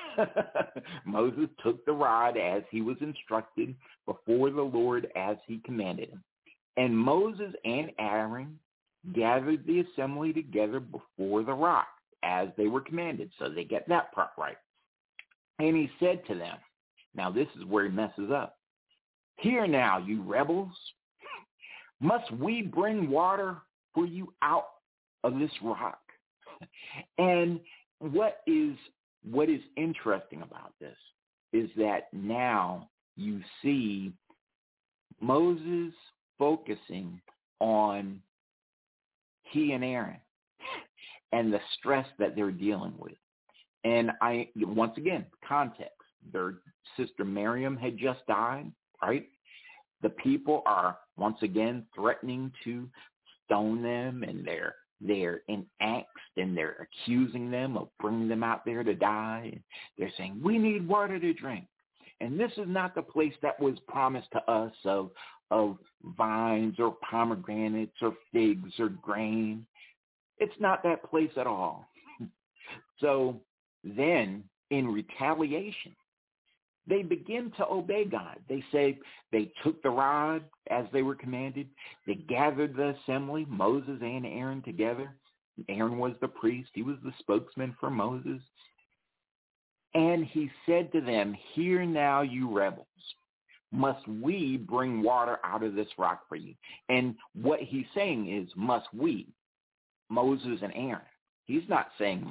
S7: Moses took the rod as he was instructed before the Lord as he commanded him. And Moses and Aaron gathered the assembly together before the rock as they were commanded. So they get that part right. And he said to them, now this is where he messes up. Hear now, you rebels, must we bring water for you out of this rock? And what is interesting about this is that now you see Moses focusing on he and Aaron and the stress that they're dealing with. And once again, context. Their sister Miriam had just died, right? The people are once again threatening to stone them, and they're in angst, and they're accusing them of bringing them out there to die. And they're saying, we need water to drink. And this is not the place that was promised to us of vines or pomegranates or figs or grain. It's not that place at all. So then, in retaliation, they begin to obey God. They say they took the rod as they were commanded. They gathered the assembly, Moses and Aaron together. Aaron was the priest. He was the spokesman for Moses. And he said to them, hear now, you rebels. Must we bring water out of this rock for you? And what he's saying is, must we, Moses and Aaron. He's not saying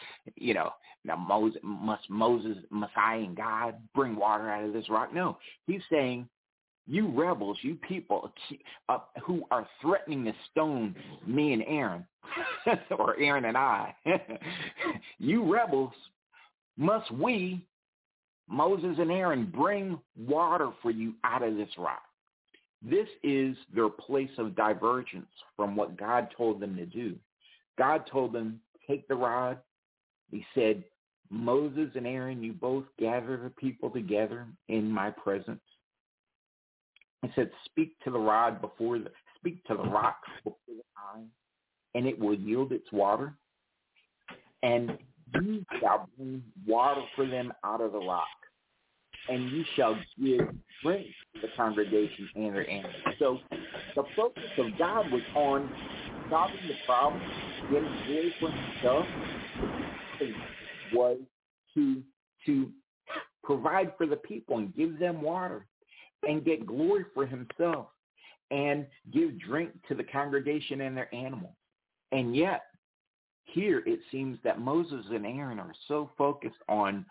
S7: Moses, Messiah and God bring water out of this rock. No, he's saying, you rebels, you people who are threatening to stone me and Aaron, or Aaron and I, you rebels, must we, Moses and Aaron, bring water for you out of this rock. This is their place of divergence from what God told them to do. God told them, take the rod. He said, Moses and Aaron, you both gather the people together in my presence. He said, speak to the rock before the eye, and it will yield its water. And you shall bring water for them out of the rock, and you shall give drink to the congregation and their animals. So the focus of God was on solving the problem, getting glory for himself, was to provide for the people and give them water and get glory for himself and give drink to the congregation and their animals. And yet, here it seems that Moses and Aaron are so focused on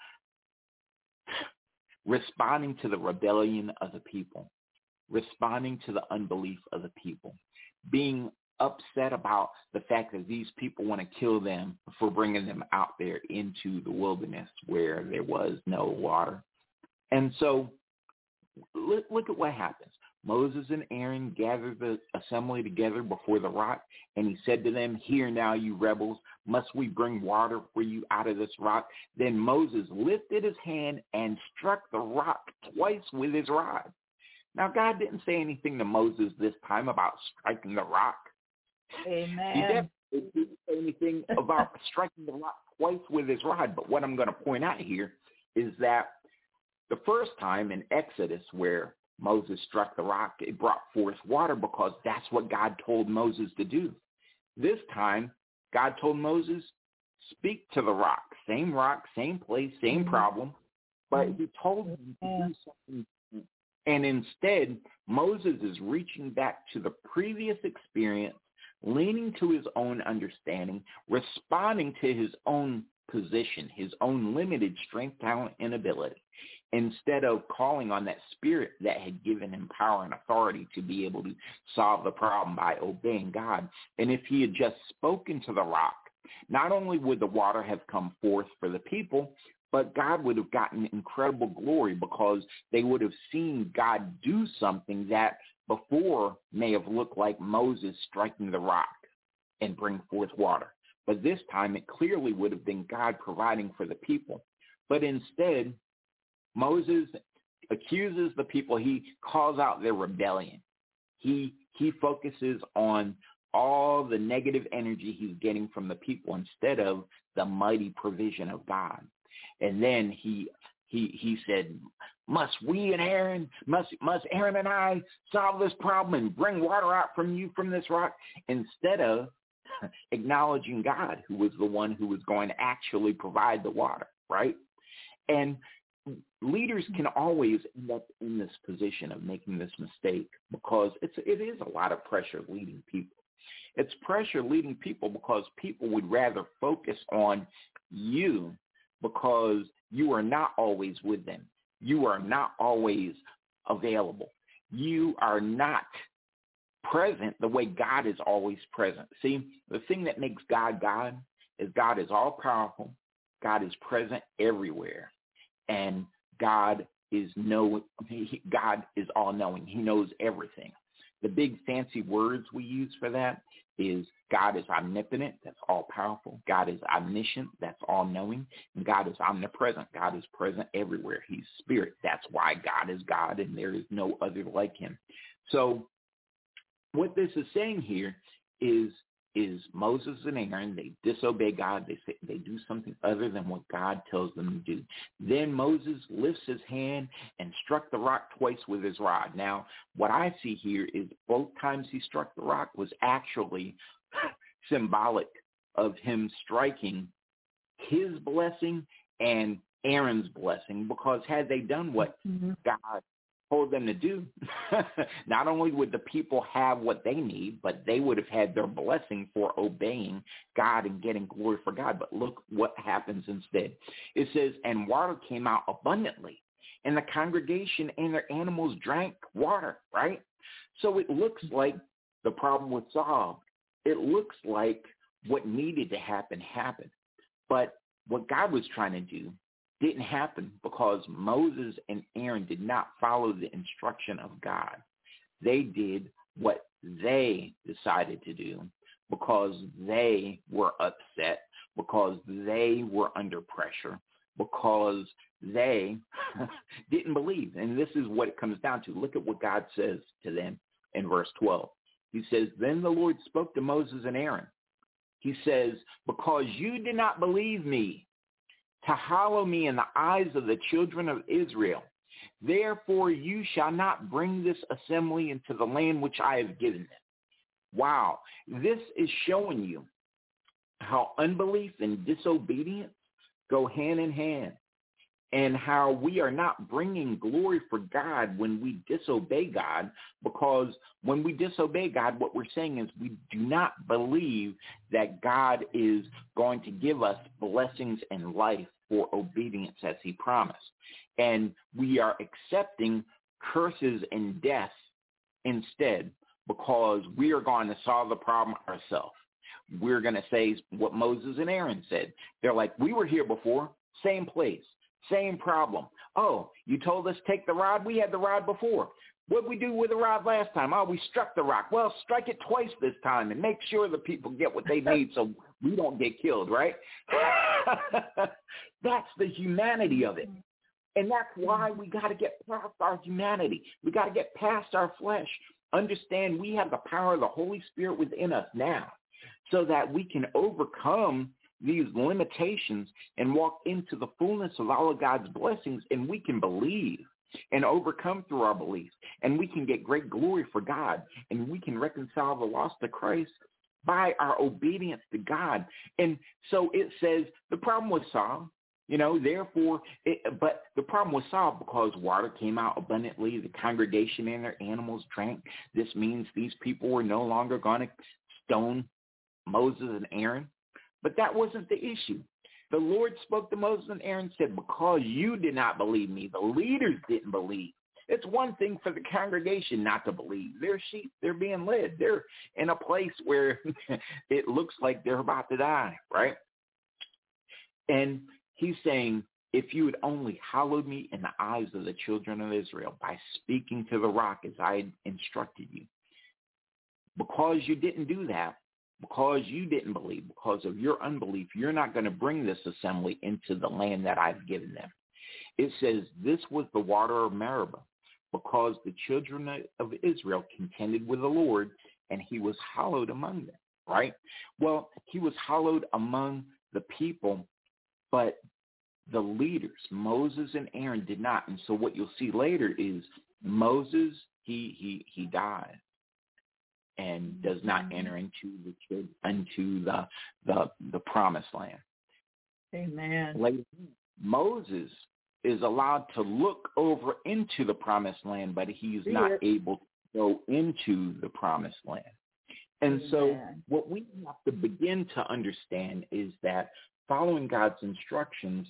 S7: responding to the rebellion of the people, responding to the unbelief of the people, being upset about the fact that these people want to kill them for bringing them out there into the wilderness where there was no water. And so look at what happens. Moses and Aaron gathered the assembly together before the rock, and he said to them, hear now, you rebels, must we bring water for you out of this rock? Then Moses lifted his hand and struck the rock twice with his rod. Now, God didn't say anything to Moses this time about striking the rock.
S4: Amen.
S7: He didn't say anything about striking the rock twice with his rod. But what I'm going to point out here is that the first time in Exodus where Moses struck the rock, it brought forth water because that's what God told Moses to do. This time, God told Moses, speak to the rock. Same rock, same place, same problem. But he told him to do something. And instead, Moses is reaching back to the previous experience, leaning to his own understanding, responding to his own position, his own limited strength, talent, and ability, instead of calling on that spirit that had given him power and authority to be able to solve the problem by obeying God. And if he had just spoken to the rock, not only would the water have come forth for the people, but God would have gotten incredible glory because they would have seen God do something that before may have looked like Moses striking the rock and bring forth water. But this time it clearly would have been God providing for the people. But instead, Moses accuses the people. He calls out their rebellion. He focuses on all the negative energy he's getting from the people instead of the mighty provision of God. And then he said, must we and Aaron, must Aaron and I solve this problem and bring water out from you from this rock, instead of acknowledging God, who was the one who was going to actually provide the water, right? And leaders can always end up in this position of making this mistake because it is a lot of pressure leading people. It's pressure leading people because people would rather focus on you because you are not always with them. You are not always available. You are not present the way God is always present. See, the thing that makes God God is God is all powerful. God is present everywhere. And God is all knowing. He knows everything. The big fancy words we use for that is God is omnipotent, that's all powerful. God is omniscient, that's all knowing. And God is omnipresent. God is present everywhere. He's spirit. That's why God is God and there is no other like him. So what this is saying here is Moses and Aaron, they disobey God. They do something other than what God tells them to do. Then Moses lifts his hand and struck the rock twice with his rod. Now, what I see here is both times he struck the rock was actually symbolic of him striking his blessing and Aaron's blessing, because had they done what God told them to do, not only would the people have what they need, but they would have had their blessing for obeying God and getting glory for God. But look what happens instead. It says, and water came out abundantly, and the congregation and their animals drank water, right? So it looks like the problem was solved. It looks like what needed to happen happened. But what God was trying to do didn't happen because Moses and Aaron did not follow the instruction of God. They did what they decided to do because they were upset, because they were under pressure, because they didn't believe. And this is what it comes down to. Look at what God says to them in verse 12. He says, then the Lord spoke to Moses and Aaron. He says, because you did not believe me to hallow me in the eyes of the children of Israel, therefore you shall not bring this assembly into the land which I have given them. Wow. This is showing you how unbelief and disobedience go hand in hand, and how we are not bringing glory for God when we disobey God, because when we disobey God, what we're saying is we do not believe that God is going to give us blessings in life for obedience as he promised. And we are accepting curses and death instead because we are going to solve the problem ourselves. We're going to say what Moses and Aaron said. They're like, we were here before, same place. Same problem. Oh, you told us take the rod? We had the rod before. What did we do with the rod last time? Oh, we struck the rock. Well, strike it twice this time and make sure the people get what they need so we don't get killed, right? That's the humanity of it. And that's why we got to get past our humanity. We got to get past our flesh understand we have the power of the Holy Spirit within us now so that we can overcome these limitations and walk into the fullness of all of God's blessings, and we can believe and overcome through our beliefs, and we can get great glory for God, and we can reconcile the lost to Christ by our obedience to God. And so it says the problem was solved, but the problem was solved because water came out abundantly, the congregation and their animals drank. This means these people were no longer going to stone Moses and Aaron. But that wasn't the issue. The Lord spoke to Moses and Aaron and said, because you did not believe me, the leaders didn't believe. It's one thing for the congregation not to believe. They're sheep. They're being led. They're in a place where it looks like they're about to die, right? And he's saying, if you had only hallowed me in the eyes of the children of Israel by speaking to the rock as I instructed you, because you didn't do that, because you didn't believe, because of your unbelief, you're not going to bring this assembly into the land that I've given them. It says this was the water of Meribah, because the children of Israel contended with the Lord, and he was hallowed among them, right? Well, he was hallowed among the people, but the leaders, Moses and Aaron, did not. And so what you'll see later is Moses, he died and does not enter into the promised land.
S4: Amen.
S7: Later, Moses is allowed to look over into the promised land, but he's not able to go into the promised land. And so what we have to begin to understand is that following God's instructions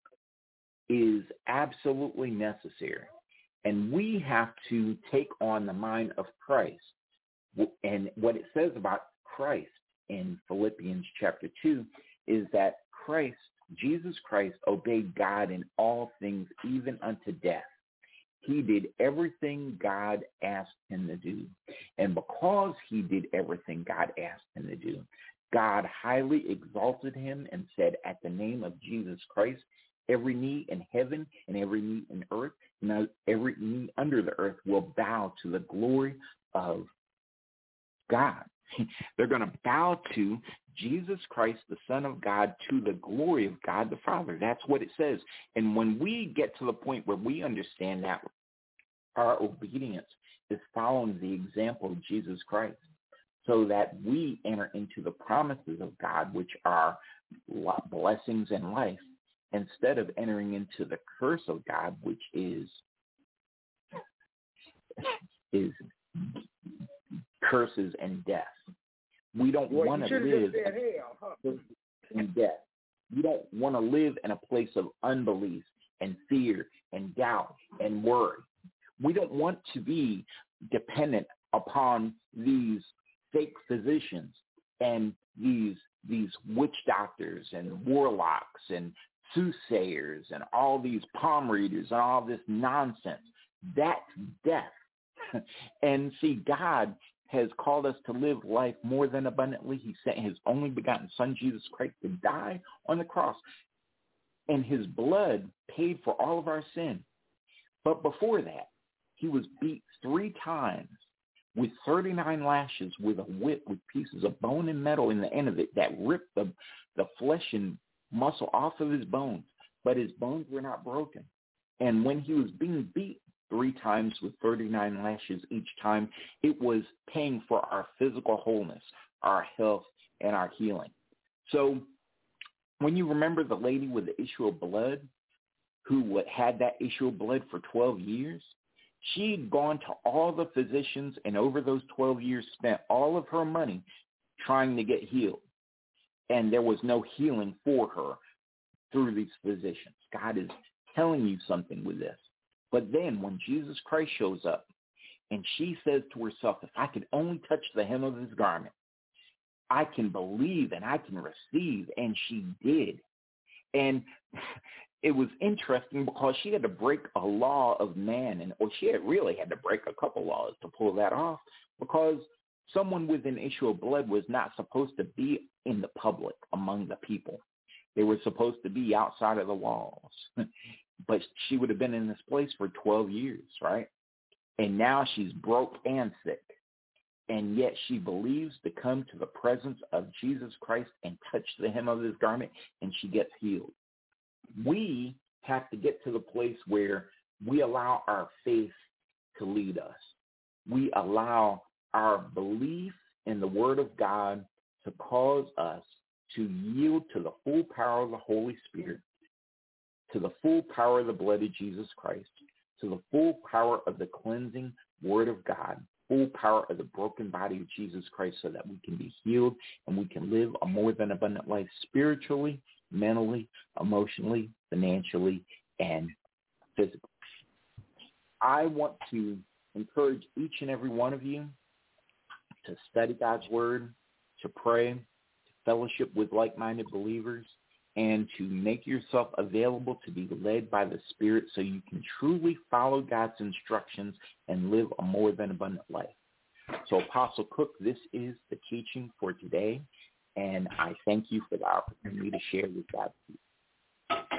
S7: is absolutely necessary. And we have to take on the mind of Christ. And what it says about Christ in Philippians chapter 2 is that Jesus Christ obeyed God in all things, even unto death. He did everything God asked him to do. And because he did everything God asked him to do, God highly exalted him and said, at the name of Jesus Christ, every knee in heaven and every knee in earth, and every knee under the earth will bow to the glory of God. They're going to bow to Jesus Christ, the Son of God, to the glory of God the Father. That's what it says. And when we get to the point where we understand that our obedience is following the example of Jesus Christ, so that we enter into the promises of God, which are blessings in life, instead of entering into the curse of God, which is curses and death. We don't want to live in death. We don't want to live in a place of unbelief and fear and doubt and worry. We don't want to be dependent upon these fake physicians and these witch doctors and warlocks and soothsayers and all these palm readers and all this nonsense. That's death. And see, God has called us to live life more than abundantly. He sent his only begotten Son, Jesus Christ, to die on the cross. And his blood paid for all of our sin. But before that, he was beat 3 times with 39 lashes with a whip with pieces of bone and metal in the end of it that ripped the flesh and muscle off of his bones. But his bones were not broken. And when he was being beat 3 times with 39 lashes each time, it was paying for our physical wholeness, our health, and our healing. So when you remember the lady with the issue of blood who had that issue of blood for 12 years, she'd gone to all the physicians and over those 12 years spent all of her money trying to get healed. And there was no healing for her through these physicians. God is telling you something with this. But then when Jesus Christ shows up and she says to herself, if I could only touch the hem of his garment, I can believe and I can receive. And she did. And it was interesting because she had to break a law of man, or she really had to break a couple laws to pull that off, because someone with an issue of blood was not supposed to be in the public among the people. They were supposed to be outside of the walls. But she would have been in this place for 12 years, right? and now she's broke and sick. And yet she believes to come to the presence of Jesus Christ and touch the hem of his garment, and she gets healed. We have to get to the place where we allow our faith to lead us. We allow our belief in the Word of God to cause us to yield to the full power of the Holy Spirit, to the full power of the blood of Jesus Christ, to the full power of the cleansing Word of God, full power of the broken body of Jesus Christ, so that we can be healed and we can live a more than abundant life spiritually, mentally, emotionally, financially, and physically. I want to encourage each and every one of you to study God's Word, to pray, to fellowship with like-minded believers, and to make yourself available to be led by the Spirit so you can truly follow God's instructions and live a more than abundant life. So, Apostle Cook, this is the teaching for today, and I thank you for the opportunity to share with God's people.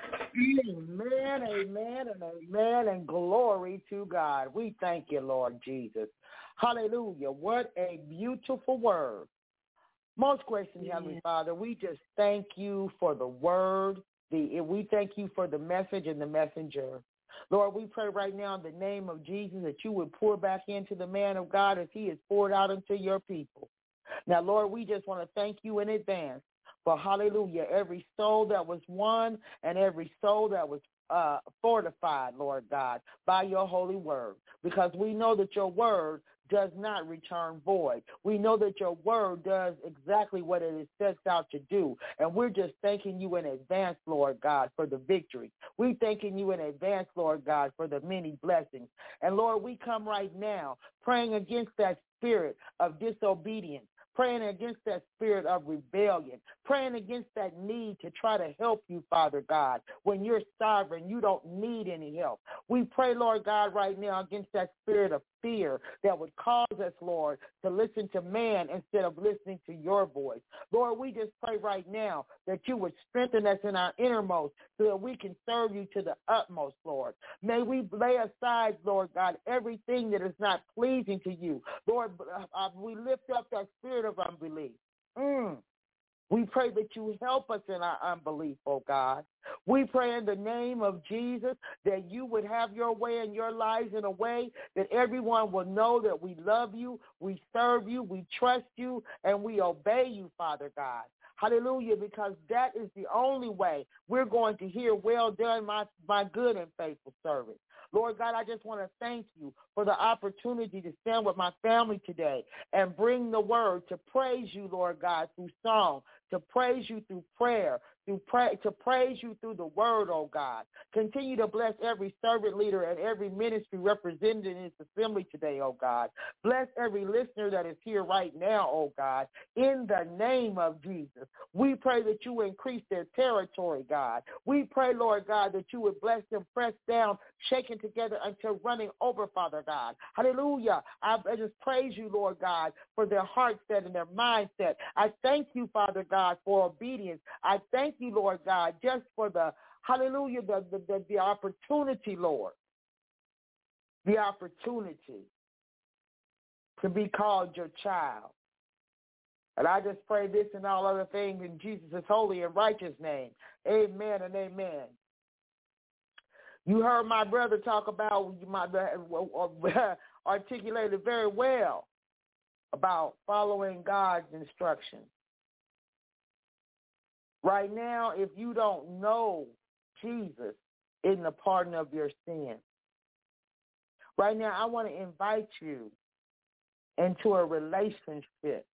S2: Amen, amen, and amen, and glory to God. We thank you, Lord Jesus. Hallelujah. What a beautiful word. Most gracious Heavenly Father, we just thank you for the word. We thank you for the message and the messenger. Lord, we pray right now in the name of Jesus that you would pour back into the man of God as he is poured out into your people. Now, Lord, we just want to thank you in advance for, hallelujah, every soul that was won and every soul that was fortified, Lord God, by your holy word, because we know that your word does not return void. We know that your word does exactly what it is sets out to do, and we're just thanking you in advance, Lord God, for the victory. We're thanking you in advance, Lord God, for the many blessings. And, Lord, we come right now praying against that spirit of disobedience, praying against that spirit of rebellion, praying against that need to try to help you, Father God, when you're sovereign, you don't need any help. We pray, Lord God, right now against that spirit of fear that would cause us, Lord, to listen to man instead of listening to your voice. Lord, we just pray right now that you would strengthen us in our innermost so that we can serve you to the utmost, Lord. May we lay aside, Lord God, everything that is not pleasing to you. Lord, we lift up that spirit of unbelief. We pray that you help us in our unbelief, oh God. We pray in the name of Jesus that you would have your way in your lives in a way that everyone will know that we love you, we serve you, we trust you, and we obey you, Father God. Hallelujah, because that is the only way we're going to hear, well done, my good and faithful servant. Lord God, I just want to thank you for the opportunity to stand with my family today and bring the word to praise you, Lord God, through song, to praise you through prayer, to praise you through the word, oh God. Continue to bless every servant leader and every ministry represented in this assembly today, oh God. Bless every listener that is here right now, oh God, in the name of Jesus. We pray that you will increase their territory, God. We pray, Lord God, that you would bless them, pressed down, shaken together until running over, Father God. Hallelujah. I just praise you, Lord God, for their heart set and their mindset. I thank you, Father God, for obedience. I thank you, Lord God, just for the, hallelujah, the opportunity, Lord, the opportunity to be called your child. And I just pray this and all other things in Jesus' holy and righteous name. Amen and amen. You heard my brother talk about, articulated very well about following God's instructions. Right now, if you don't know Jesus in the pardon of your sins, right now I want to invite you into a relationship,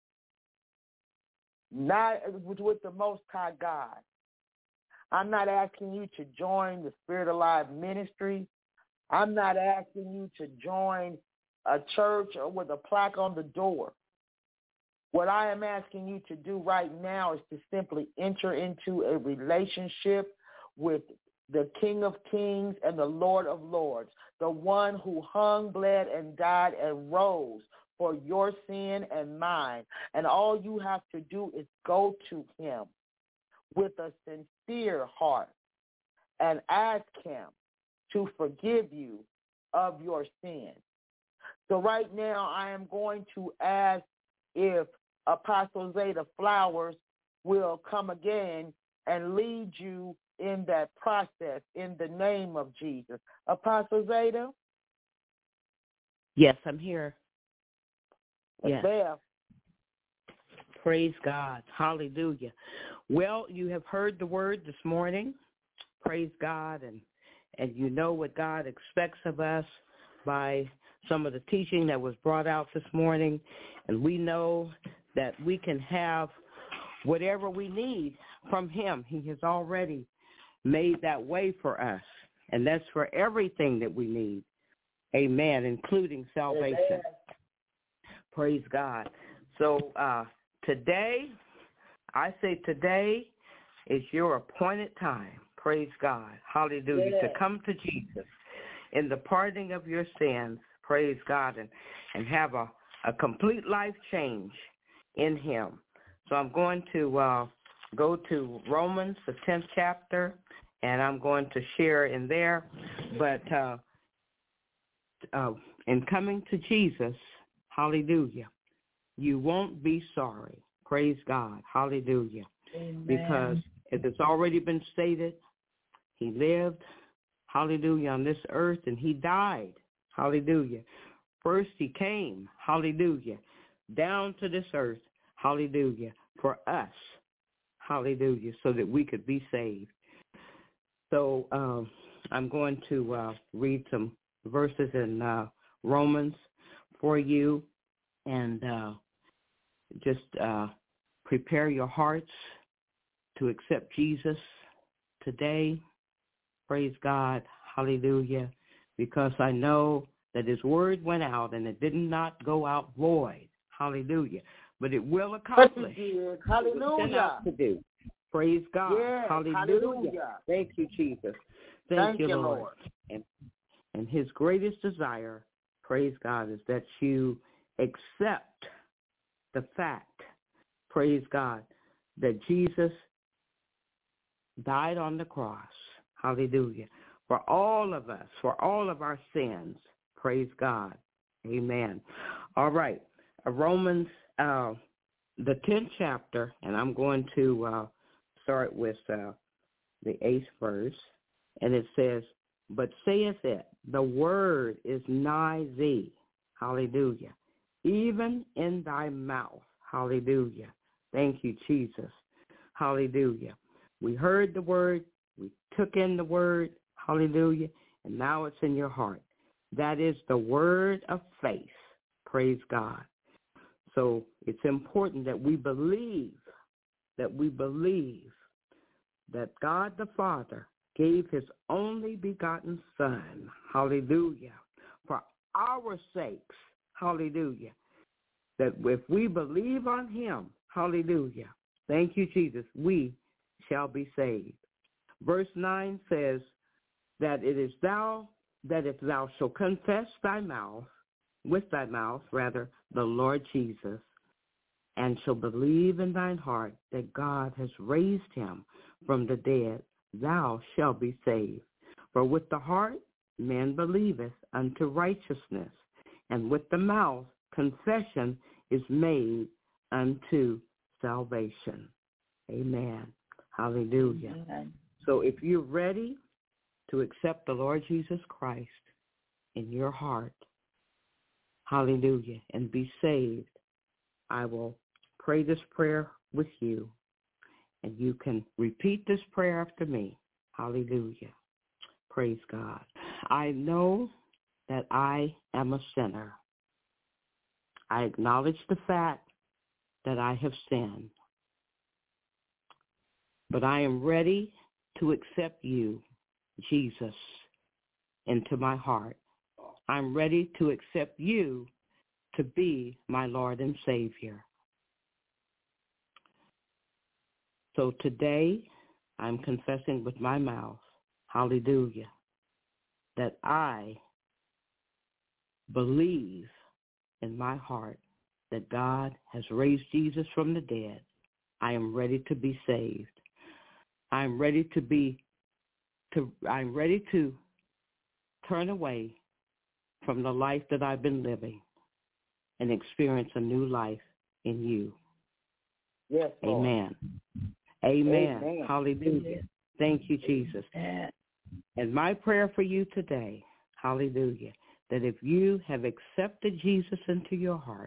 S2: not with the Most High God. I'm not asking you to join the Spirit Alive ministry. I'm not asking you to join a church or with a plaque on the door. What I am asking you to do right now is to simply enter into a relationship with the King of Kings and the Lord of Lords, the one who hung, bled, and died and rose for your sin and mine. And all you have to do is go to him with a sincere heart and ask him to forgive you of your sins. So right now I am going to ask if Apostle Zeta Flowers will come again and lead you in that process in the name of Jesus. Apostle Zeta?
S5: Yes, I'm here. Yes.
S2: There.
S5: Praise God. Hallelujah. Well, you have heard the word this morning. Praise God. And you know what God expects of us by some of the teaching that was brought out this morning. And we know that we can have whatever we need from him. He has already made that way for us. And that's for everything that we need. Amen, including salvation.
S2: Amen.
S5: Praise God. So today, I say today is your appointed time. Praise God. Hallelujah.
S2: Yes.
S5: To come to Jesus in the pardoning of your sins. Praise God. And have a complete life change in him. So I'm going to go to Romans, the 10th chapter, and I'm going to share in there. But in coming to Jesus, hallelujah, you won't be sorry. Praise God. Hallelujah.
S2: Amen.
S5: Because it has already been stated, he lived, hallelujah, on this earth, and he died. Hallelujah. First he came, hallelujah, down to this earth, hallelujah, for us, hallelujah, so that we could be saved. So I'm going to read some verses in Romans for you, and just prepare your hearts to accept Jesus today. Praise God. Hallelujah. Because I know that his word went out and it did not go out void. Hallelujah. But it will accomplish what it set out to do. Praise God.
S2: Yes.
S5: Hallelujah.
S2: Hallelujah.
S5: Thank you, Jesus. Thank you, Lord. And his greatest desire, praise God, is that you accept the fact, praise God, that Jesus died on the cross. Hallelujah. For all of us, for all of our sins. Praise God. Amen. All right. Romans, the 10th chapter, and I'm going to start with the 8th verse. And it says, but saith it, the word is nigh thee. Hallelujah. Even in thy mouth. Hallelujah. Thank you, Jesus. Hallelujah. We heard the word. We took in the word. Hallelujah. And now it's in your heart. That is the word of faith. Praise God. So it's important that we believe that God the Father gave his only begotten Son, hallelujah, for our sakes, hallelujah, that if we believe on him, hallelujah, thank you, Jesus, we shall be saved. Verse 9 says that it is that if thou shalt confess with thy mouth, the Lord Jesus, and shall believe in thine heart that God has raised him from the dead, thou shalt be saved. For with the heart man believeth unto righteousness, and with the mouth confession is made unto salvation. Amen. Hallelujah.
S2: Amen.
S5: So if you're ready to accept the Lord Jesus Christ in your heart, hallelujah, and be saved, I will pray this prayer with you, and you can repeat this prayer after me. Hallelujah. Praise God. I know that I am a sinner. I acknowledge the fact that I have sinned, but I am ready to accept you, Jesus, into my heart. I'm ready to accept you to be my Lord and Savior. So today, I'm confessing with my mouth, hallelujah, that I believe in my heart that God has raised Jesus from the dead. I am ready to be saved. I'm ready to turn away from the life that I've been living and experience a new life in you.
S2: Yes, Lord.
S5: Amen. Amen.
S2: Amen.
S5: Hallelujah. Thank you, Jesus. And my prayer for you today, hallelujah, that if you have accepted Jesus into your heart,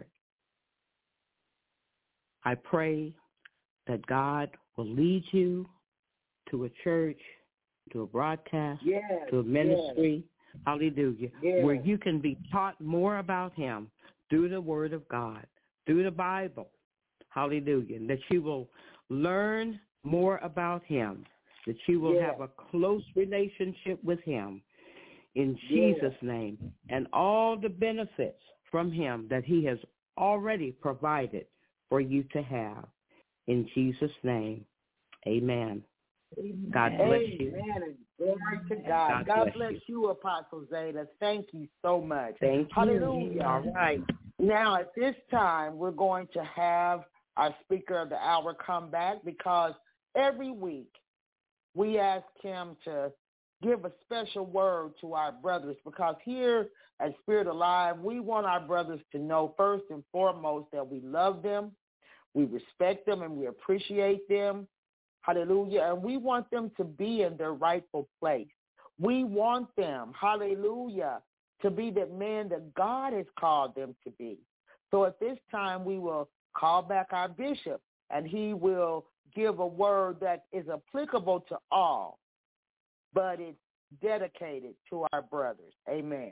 S5: I pray that God will lead you to a church, to a broadcast, to a ministry, hallelujah, where you can be taught more about him through the Word of God, through the Bible, hallelujah, and that you will learn more about him, that you will have a close relationship with him in Jesus' name, and all the benefits from him that he has already provided for you to have. In Jesus' name, amen. God bless you.
S2: Amen. And glory to God. God bless you, Apostle Zeta. Thank you so much.
S5: Thank you.
S2: Hallelujah.
S5: All right.
S2: Now, at this time, we're going to have our speaker of the hour come back, because every week we ask him to give a special word to our brothers, because here at Spirit Alive, we want our brothers to know first and foremost that we love them, we respect them, and we appreciate them. Hallelujah. And we want them to be in their rightful place. We want them, hallelujah, to be the men that God has called them to be. So at this time, we will call back our bishop, and he will give a word that is applicable to all, but it's dedicated to our brothers. Amen.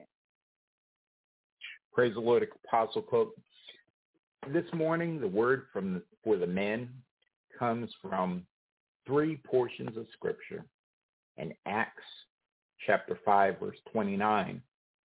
S7: Praise the Lord, Apostle Cook. This morning, the word for the men comes from 3 portions of Scripture. In Acts chapter 5, verse 29,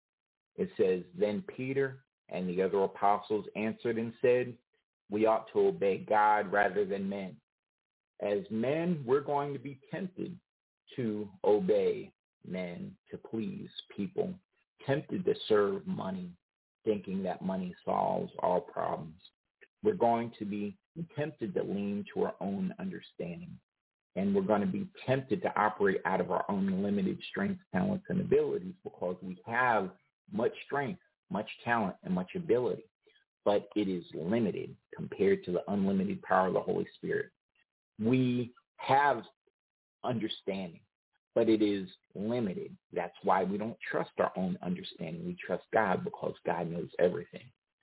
S7: it says, "Then Peter and the other apostles answered and said, we ought to obey God rather than men. As men, we're going to be tempted to obey men, to please people, tempted to serve money, thinking that money solves all problems. We're going to be tempted to lean to our own understanding. And we're going to be tempted to operate out of our own limited strengths, talents, and abilities, because we have much strength, much talent, and much ability. But it is limited compared to the unlimited power of the Holy Spirit. We have understanding, but it is limited. That's why we don't trust our own understanding. We trust God, because God knows everything.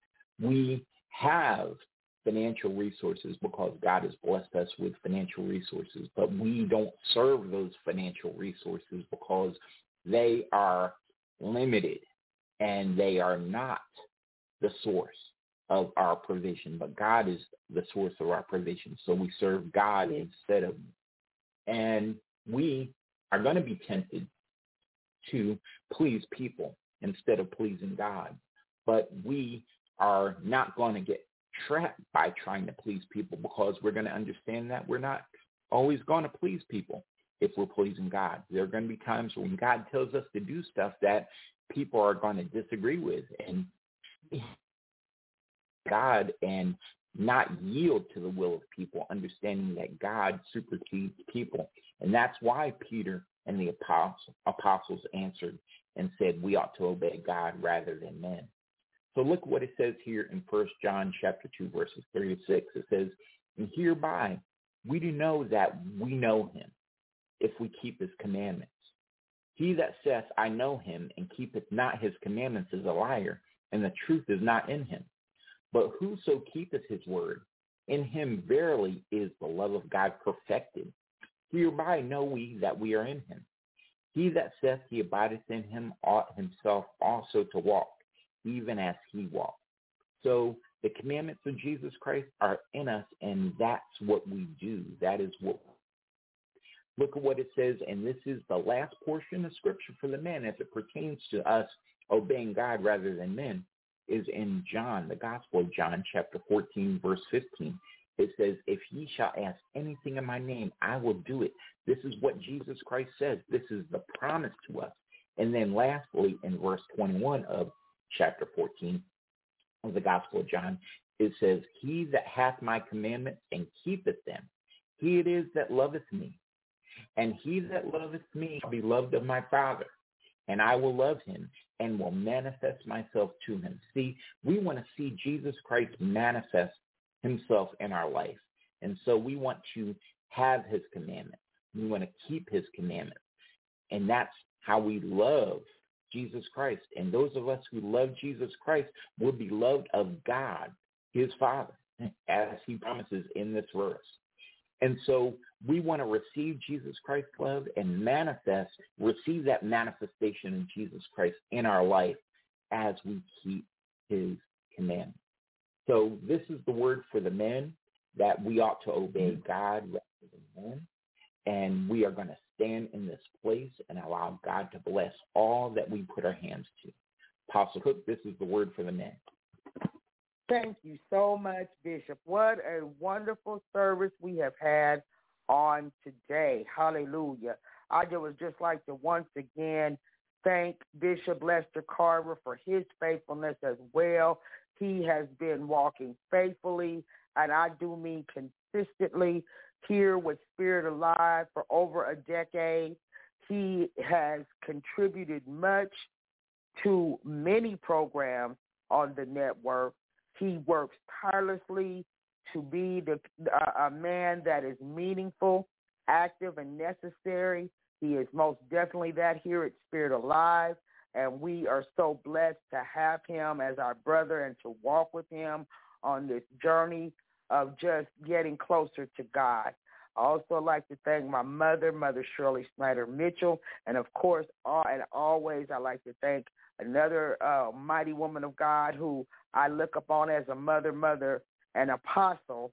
S7: We have financial resources because God has blessed us with financial resources, but we don't serve those financial resources because they are limited and they are not the source of our provision, but God is the source of our provision. So we serve God instead of, and we are going to be tempted to please people instead of pleasing God, but we are not going to get trapped by trying to please people, because we're going to understand that we're not always going to please people if we're pleasing God. There are going to be times when God tells us to do stuff that people are going to disagree with, and God and not yield to the will of people, understanding that God supersedes people. And that's why Peter and the apostles answered and said, we ought to obey God rather than men. So look what it says here in 1 John chapter 2, verses 3 to 6. It says, and hereby we do know that we know him, if we keep his commandments. He that saith, I know him, and keepeth not his commandments is a liar, and the truth is not in him. But whoso keepeth his word, in him verily is the love of God perfected. Hereby know we that we are in him. He that saith he abideth in him ought himself also to walk, even as he walked. So the commandments of Jesus Christ are in us, and that's what we do. That is what. Look at what it says, and this is the last portion of Scripture for the men as it pertains to us obeying God rather than men, is in John, the Gospel of John, chapter 14, verse 15. It says, if ye shall ask anything in my name, I will do it. This is what Jesus Christ says. This is the promise to us. And then lastly, in verse 21 of chapter 14 of the Gospel of John, it says, he that hath my commandments and keepeth them, he it is that loveth me. And he that loveth me shall be loved of my Father, and I will love him and will manifest myself to him. See, we want to see Jesus Christ manifest himself in our life. And so we want to have his commandments. We want to keep his commandments. And that's how we love Jesus Christ. And those of us who love Jesus Christ will be loved of God, his Father, as he promises in this verse. And so we want to receive Jesus Christ's love and receive that manifestation of Jesus Christ in our life as we keep his commandments. So this is the word for the men, that we ought to obey God rather than men. And we are going to stand in this place and allow God to bless all that we put our hands to. Apostle Cook, this is the word for the men.
S2: Thank you so much, Bishop. What a wonderful service we have had on today. Hallelujah. I would just like to once again thank Bishop Lester Carver for his faithfulness as well. He has been walking faithfully, and I do mean consistently, here with Spirit Alive for over a decade. He has contributed much to many programs on the network. He works tirelessly to be a man that is meaningful, active, and necessary. He is most definitely that here at Spirit Alive, and we are so blessed to have him as our brother and to walk with him on this journey of just getting closer to God. I also like to thank my mother, Mother Shirley Snyder Mitchell, and of course, always I like to thank another mighty woman of God who I look upon as a mother, and apostle,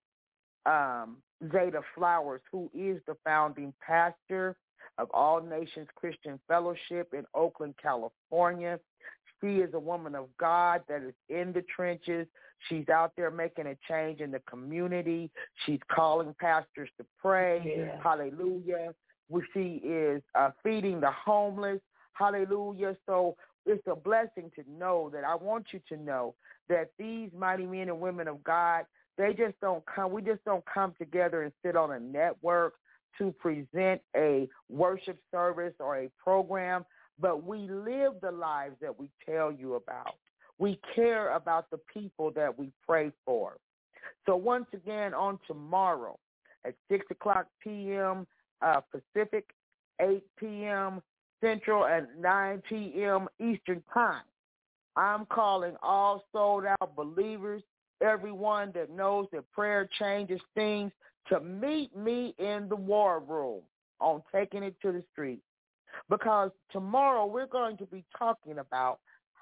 S2: Zeta Flowers, who is the founding pastor of All Nations Christian Fellowship in Oakland, California. She is a woman of God that is in the trenches. She's out there making a change in the community. She's calling pastors to pray. Yeah. Hallelujah. She is feeding the homeless. Hallelujah. So it's a blessing to know that I want you to know that these mighty men and women of God, we just don't come together and sit on a network to present a worship service or a program, but we live the lives that we tell you about. We care about the people that we pray for. So once again, on tomorrow at 6 o'clock p.m. Pacific, 8 p.m. Central, and 9 p.m. Eastern Time, I'm calling all sold-out believers, everyone that knows that prayer changes things, to meet me in the war room on Taking It to the Street. Because tomorrow we're going to be talking about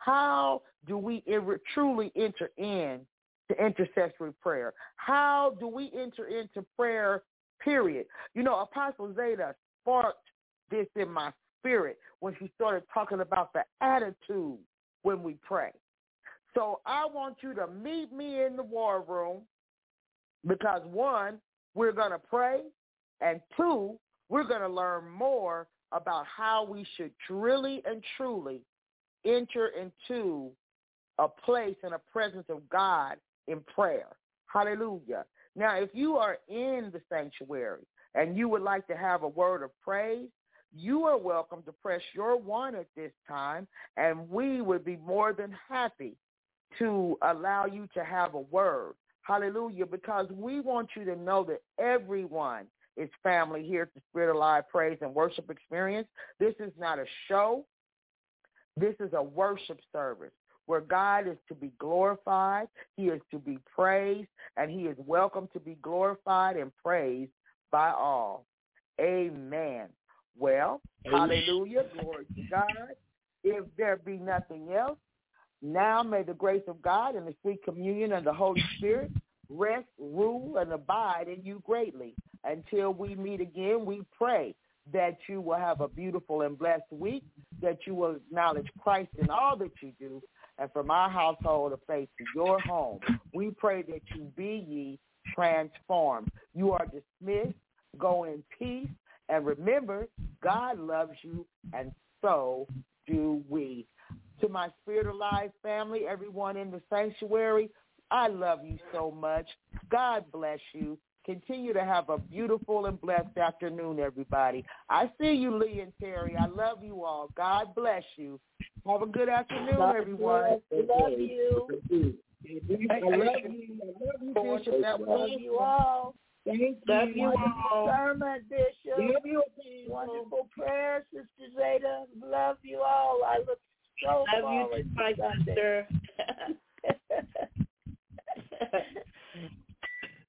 S2: how do we truly enter into intercessory prayer. How do we enter into prayer, period? You know, Apostle Zeta sparked this in my spirit when she started talking about the attitude when we pray. So I want you to meet me in the war room because, one, we're going to pray, and two, we're going to learn more about how we should really and truly enter into a place and a presence of God in prayer. Hallelujah. Now, if you are in the sanctuary and you would like to have a word of praise, you are welcome to press your 1 at this time, and we would be more than happy to allow you to have a word. Hallelujah, because we want you to know that everyone is family here at the Spirit Alive Praise and Worship Experience. This is not a show. This is a worship service where God is to be glorified, he is to be praised, and he is welcome to be glorified and praised by all. Amen. Well, hallelujah, glory to God. If there be nothing else, now may the grace of God and the sweet communion of the Holy Spirit rest, rule, and abide in you greatly. Until we meet again, we pray that you will have a beautiful and blessed week, that you will acknowledge Christ in all that you do, and from our household of faith to your home, we pray that you be ye transformed. You are dismissed. Go in peace. And remember, God loves you, and so do we. To my Spirit Alive family, everyone in the sanctuary, I love you so much. God bless you. Continue to have a beautiful and blessed afternoon, everybody. I see you, Lee and Terry. I love you all. God bless you. Have a good afternoon, everyone.
S4: Love you.
S2: I love you, Bishop.
S4: Love you all.
S2: Thank you.
S4: Love you all. Sermon, Bishop.
S2: Love you.
S4: Wonderful prayer, Sister Zeta. Love you all. I look so forward to Sunday.